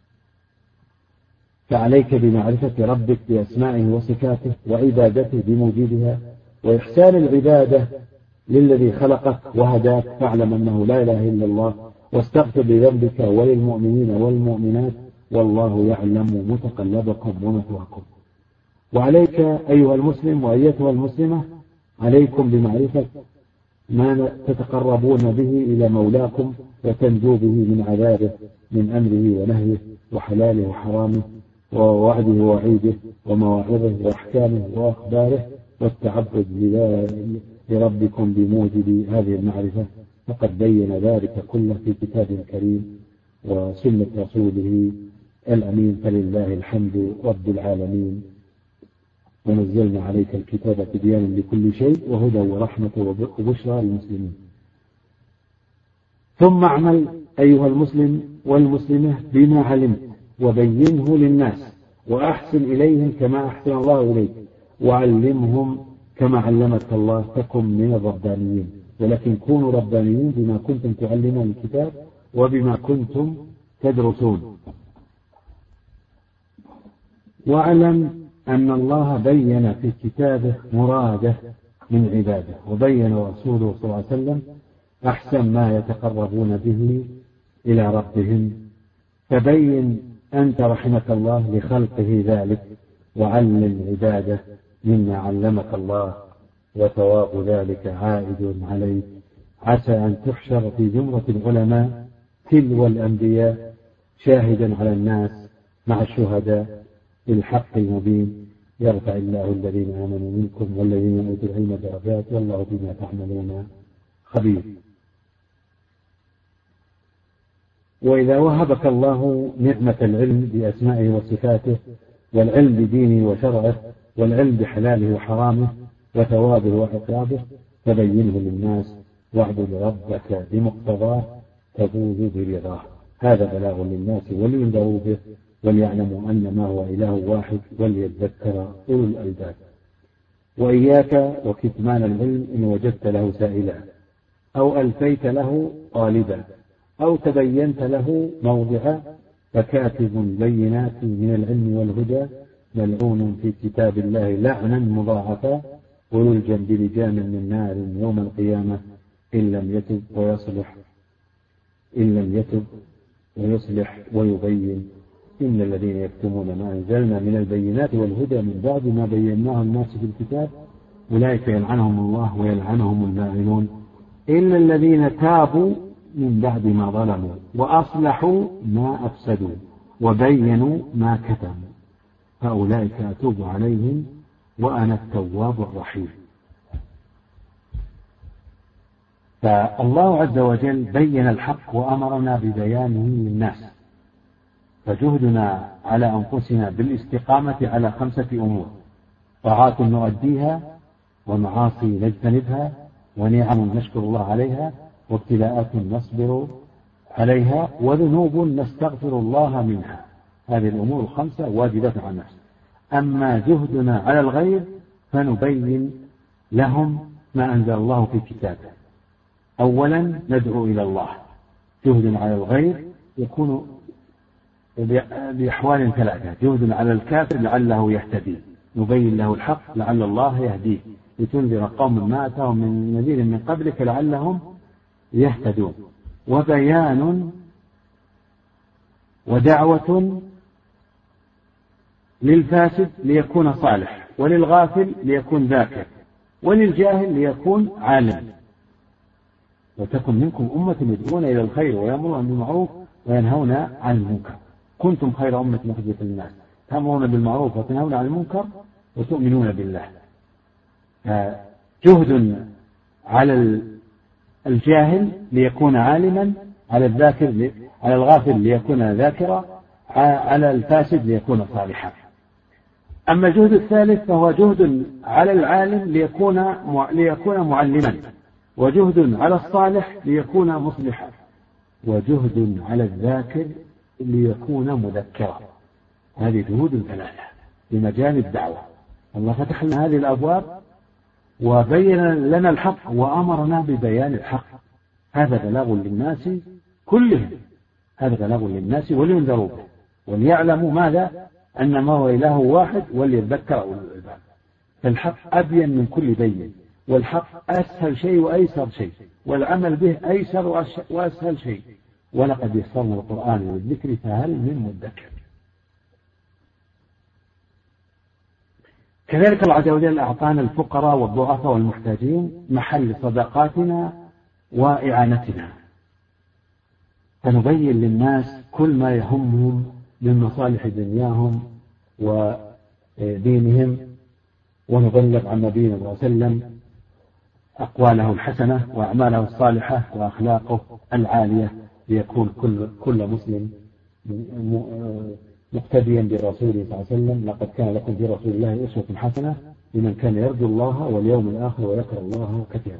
Speaker 1: فعليك بمعرفة ربك بأسمائه وصفاته وعبادته بموجودها وإحسان العبادة للذي خلقك وهداك، فاعلم أنه لا إله إلا الله، واستغفر لذنبك وللمؤمنين والمؤمنات والله يعلم متقلبكم ومثواكم. وعليك أيها المسلم وأيتها المسلمة، عليكم بمعرفة ما تتقربون به إلى مولاكم وتنجو به من عذابه من أمره ونهيه وحلاله وحرامه ووعده ووعيده ومواعظه وأحكامه وأخباره، والتعبد لربكم بموجب هذه المعرفة، فقد بين ذلك كله في كتاب كريم وسنة رسوله الأمين، فلله الحمد رب العالمين. ونزلنا عليك الكتاب تبيانا لكل شيء وهدى ورحمة وبشرى للمسلمين. ثم اعمل أيها المسلم والمسلمة بما علمت وبينه للناس، وأحسن إليهم كما أحسن الله إليك، وعلمهم كما علمك الله، تكن من الربانيين. ولكن كونوا ربانيين بما كنتم تعلمون الكتاب وبما كنتم تدرسون. واعلم أن الله بين في كتابه مراده من عباده، وبين رسوله صلى الله عليه وسلم أحسن ما يتقربون به إلى ربهم. فبين أنت رحمك الله لخلقه ذلك، وعلم عباده مما علمك الله، وثواب ذلك عائد عليك. عسى أن تحشر في زمرة العلماء تلو الأنبياء شاهدا على الناس مع الشهداء بالحق المبين. يرفع الله الذين آمنوا منكم والذين أوتوا العلم درجات والله بما تعملون خبير. وإذا وهبك الله نعمة العلم بأسمائه وصفاته، والعلم بدينه وشرعه، والعلم بحلاله وحرامه وثوابه وعقابه، فبينه للناس واعبد ربك بمقتضاه تفوز برضاه. هذا بلاغ للناس ولينذروا به وليعلموا أن ما هو إله واحد وليذكر أولو الألباب. وإياك وكتمان العلم إن وجدت له سائلا أو ألفيت له طالبا أو تبينت له موضعا، فكاتب بينات من العلم والهدى ملعون في كتاب الله لعنا مضاعفا، ويلجم بلجام من نار يوم القيامة إن لم يتب ويصلح إن لم يتب ويصلح ويبين. إن الذين يكتمون ما أنزلنا من البينات والهدى من بعد ما بيناه الناس في الكتاب أولئك يلعنهم الله ويلعنهم اللاعنون إلا الذين تابوا من بعد ما ظلموا وأصلحوا ما أفسدوا وبينوا ما كتموا فأولئك أتوب عليهم وأنا التواب الرحيم. فالله عز وجل بين الحق وأمرنا ببيانه للناس، فجهدنا على أنفسنا بالاستقامة على خمسة أمور: طاعات نؤديها، ومعاصي نجتنبها، ونعم نشكر الله عليها، وابتلاءات نصبر عليها، وذنوب نستغفر الله منها. هذه الأمور الخمسة واجبات على النفس. أما جهدنا على الغير فنبين لهم ما أنزل الله في كتابه، أولا ندعو إلى الله، جهد على الغير يكون بأحوال ثلاثة: جهد على الكافر لعله يهتدي، نبين له الحق لعل الله يهديه، لتنذر قوم ما أتاهم من نذير من قبلك لعلهم يهتدون. وبيان ودعوة للفاسد ليكون صالح، وللغافل ليكون ذاكر، وللجاهل ليكون عالم. وتكن منكم أمة يدعون إلى الخير ويأمرون بالمعروف وينهون عن المنكر، كنتم خير أمة أخرجت للناس تأمرون بالمعروف وتنهون عن المنكر وتؤمنون بالله. جهد على الجاهل ليكون عالما، على الذاكر على الغافل ليكون ذاكرا، على الفاسد ليكون صالحا. أما الجهد الثالث فهو جهد على العالم ليكون ليكون معلما، وجهد على الصالح ليكون مصلحا، وجهد على الذاكر ليكون مذكرا. هذه جهود ثلاثة بمجال الدعوة. الله فتح لنا هذه الأبواب وبين لنا الحق وأمرنا ببيان الحق. هذا بلاغ للناس كلهم، هذا بلاغ للناس ولينذروا به وليعلموا ماذا؟ أن ما هو إله واحد وليذكر أولو الألباب. فالحق أبين من كل بين، والحق أسهل شيء وأيسر شيء، والعمل به أيسر وأسهل شيء. ولقد يسرنا القرآن للذكر فهل من مدكر. كذلك الله عز وجل أعطانا الفقراء والضعفاء والمحتاجين محل صدقاتنا وإعانتنا، فنبين للناس كل ما يهمهم من مصالح دنياهم ودينهم، ونبلغ عن نبينا صلى الله عليه وسلم أقواله الحسنة وأعماله الصالحة وأخلاقه العالية، ليكون كل كل مسلم مقتديا برسوله صلى الله عليه وسلم. لقد كان لكم في رسول الله أسوة حسنة لمن كان يرجو الله واليوم الآخر ويذكر الله كثيرا.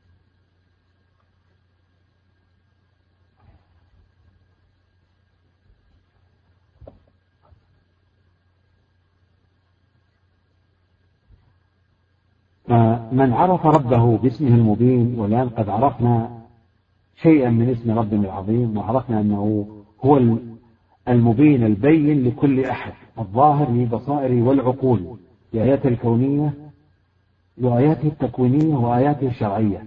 Speaker 1: من عرف ربه باسمه المبين، والآن قد عرفنا شيئا من اسم ربنا العظيم، وعرفنا أنه هو المبين البين لكل أحد، الظاهر لبصائر والعقول بآياته الكونية وآياته التكوينية وآياته الشرعية،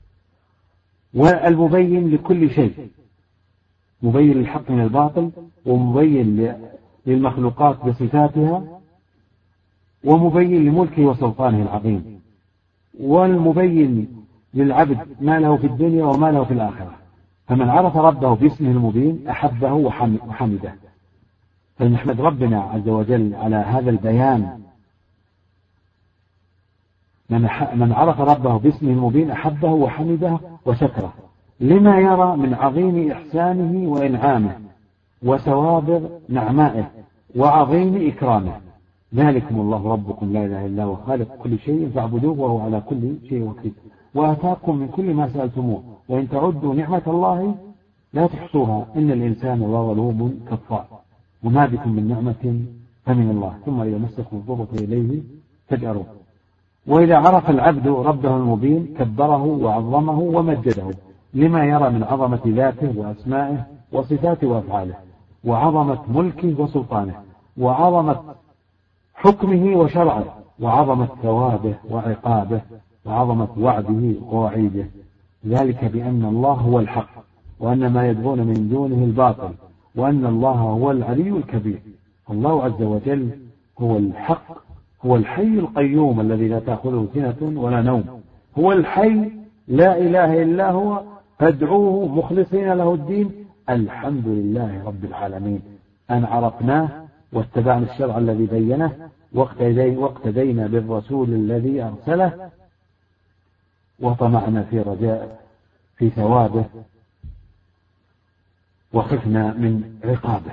Speaker 1: والمبين لكل شيء، مبين للحق من الباطل، ومبين للمخلوقات بصفاتها، ومبين لملكه وسلطانه العظيم، والمبين للعبد ما له في الدنيا وما له في الآخرة. فمن عرف ربه باسمه المبين أحبه وحمده. فنحمد ربنا عز وجل على هذا البيان. من عرف ربه باسمه المبين أحبه وحمده وشكره لما يرى من عظيم إحسانه وإنعامه وسوابغ نعمائه وعظيم إكرامه. ذلكم الله ربكم لا إله إلا هو خالق كل شيء فاعبدوه وهو على كل شيء وكيل، وآتاكم من كل ما سألتموه وإن تعدوا نعمة الله لا تحصوها إن الإنسان لظلوم كفار. وما بكم من نعمة فمن الله ثم إذا مسكم الضر فإليه تجأرون. وإذا عرف العبد ربه المبين كبره وعظمه ومجده لما يرى من عظمة ذاته وأسمائه وصفاته وأفعاله، وعظمة ملكه وسلطانه، وعظمة حكمه وشرعه، وعظمة ثوابه وعقابه، وعظمة وعده ووعيده. ذلك بأن الله هو الحق، وأن ما يدعون من دونه الباطل، وأن الله هو العلي الكبير. الله عز وجل هو الحق، هو الحي القيوم الذي لا تأخذه سنة ولا نوم، هو الحي لا إله إلا هو فادعوه مخلصين له الدين الحمد لله رب العالمين. أن عرفناه واتبعنا الشرع الذي بينه واقتدينا بالرسول الذي أرسله وطمعنا في رجاء في ثوابه وخفنا من عقابه.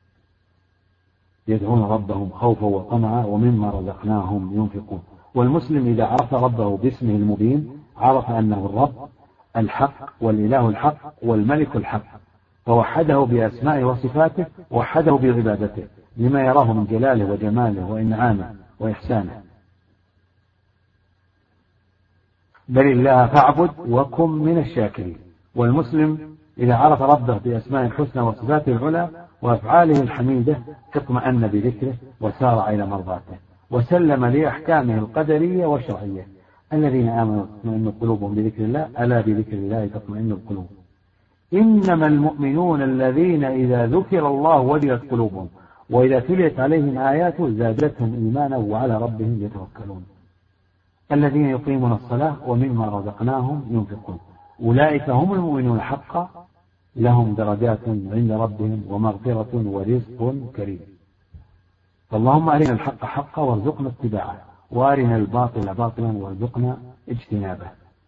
Speaker 1: يدعون ربهم خوفا وطمعا ومما رزقناهم ينفقون. والمسلم إذا عرف ربه باسمه المبين عرف أنه الرب الحق والإله الحق والملك الحق، فوحده بأسمائه وصفاته ووحده بعبادته لما يراه من جلاله وجماله وإنعامه وإحسانه. بل الله فاعبد وكن من الشاكرين. والمسلم إذا عرف ربه بأسماء الحسنى وصفاته العلى وأفعاله الحميدة اطمأن بذكره وسار إلى مرضاته وسلم لأحكامه القدرية والشرعية. الذين آمنوا تطمئن قلوبهم بذكر الله ألا بذكر الله تطمئن القلوب. إنما المؤمنون الذين إذا ذكر الله وجلت قلوبهم وإذا تليت عليهم آياته زادتهم إيمانا وعلى ربهم يتوكلون. الذين يقيمون الصلاة ومما رزقناهم ينفقون أولئك هم المؤمنون حقا لهم درجات عند ربهم ومغفرة ورزق كريم. فاللهم أرنا الحق حقا وارزقنا اتباعه وأرنا الباطل باطلا وارزقنا اجتنابه.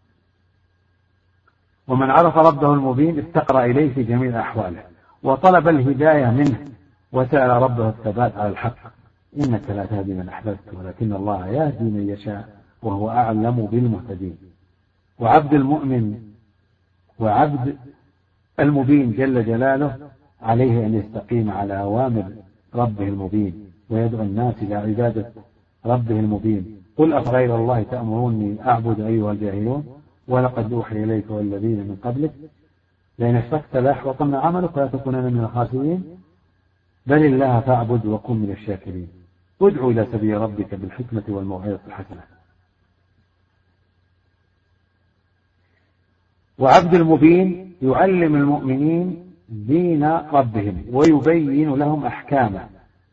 Speaker 1: ومن عرف ربه المبين افتقر إليه في جميع أحواله وطلب الهداية منه وسأل ربه الثبات على الحق. إنك لا تهدي من أحببت ولكن الله يهدي من يشاء وهو أعلم بالمهتدين. وعبد المؤمن وعبد المبين جل جلاله عليه أن يستقيم على أوامر ربه المبين ويدعو الناس إلى عبادة ربه المبين. قل أفغير الله تأمروني أعبد أيها الجاهلون ولقد أوحي إليك والذين من قبلك لئن أشركت ليحبطن عملك ولا تكونن من الخاسرين. بل الله فاعبد وكن من الشاكرين. ادعو إلى سبيل ربك بالحكمة والموعظة الحسنة. وعبد المبين يعلم المؤمنين دين ربهم ويبين لهم أحكامه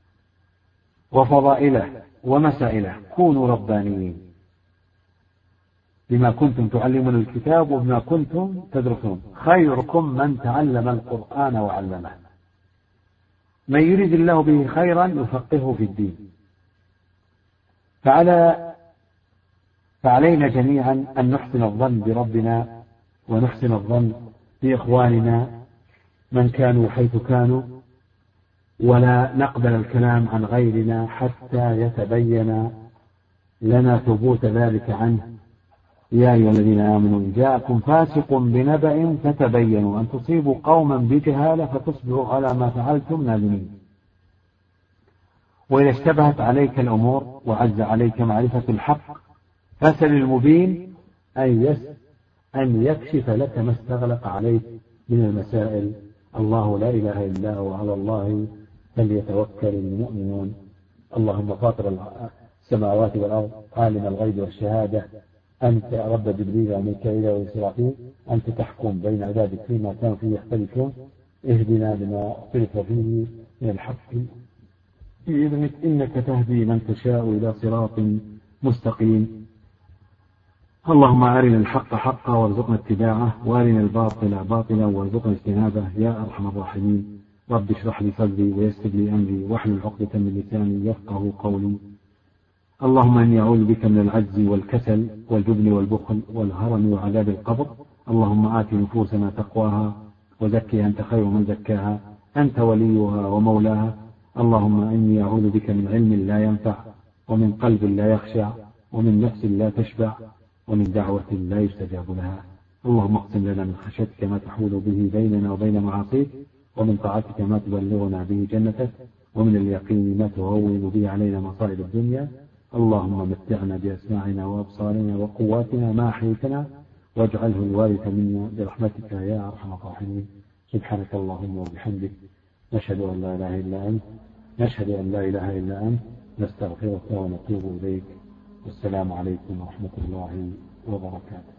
Speaker 1: وفضائله ومسائله. كونوا ربانيين بما كنتم تعلمون الكتاب وبما كنتم تدرسون. خيركم من تعلم القرآن وعلمه. من يريد الله به خيرا يفقهه في الدين. فعلى فعلينا جميعا أن نحسن الظن بربنا ونحسن الظن بإخواننا من كانوا حيث كانوا ولا نقبل الكلام عن غيرنا حتى يتبين لنا ثبوت ذلك عنه. يا أيها الذين آمنوا إن جاءكم فاسق بنبأ فتبينوا أن تصيبوا قوما بجهالة فتصبحوا على ما فعلتم نادمين. وإذا اشتبهت عليك الأمور وعز عليك معرفة الحق فسل المبين أن يس أن يكشف لك ما استغلق عليك من المسائل. الله لا إله إلا هو وعلى الله فليتوكل المؤمنون. اللهم فاطر السماوات والأرض عالم الغيب والشهادة أنت رب جبريل وميكائيل وإسرافيل أنت تحكم بين عبادك فيما كانوا فيه يختلفون. اهدنا لما اختلف فيه من الحق بإذنك إنك تهدي من تشاء إلى صراط مستقيم. اللهم أرنا الحق حقا وارزقنا اتباعه وأرنا الباطل باطلا وارزقنا اجتنابه يا أرحم الراحمين. رب اشرح لي صدري ويسر لي أمري واحلل عقدة من لساني يفقهوا قولي. اللهم إني أعوذ بك من العجز والكسل والجبن والبخل والهرم وعذاب القبر. اللهم آت نفوسنا تقواها وزكها أنت خير من زكاها أنت وليها ومولاها. اللهم إني أعوذ بك من علم لا ينفع ومن قلب لا يخشع ومن نفس لا تشبع ومن دعوة لا يستجاب لها. اللهم اقسم لنا من خشيتك ما تحول به بيننا وبين معاصيك ومن طاعتك ما تبلغنا به جنتك ومن اليقين ما تهون به علينا مصائب الدنيا. اللهم متعنا بأسماعنا وأبصارنا وقواتنا ما أحييتنا واجعله الوارث منا برحمتك يا أرحم الراحمين. سبحانك اللهم وبحمدك نشهد أن لا إله إلا أنت نشهد أن لا إله إلا أنت نستغفرك ونتوب إليك. والسلام عليكم ورحمة الله وبركاته.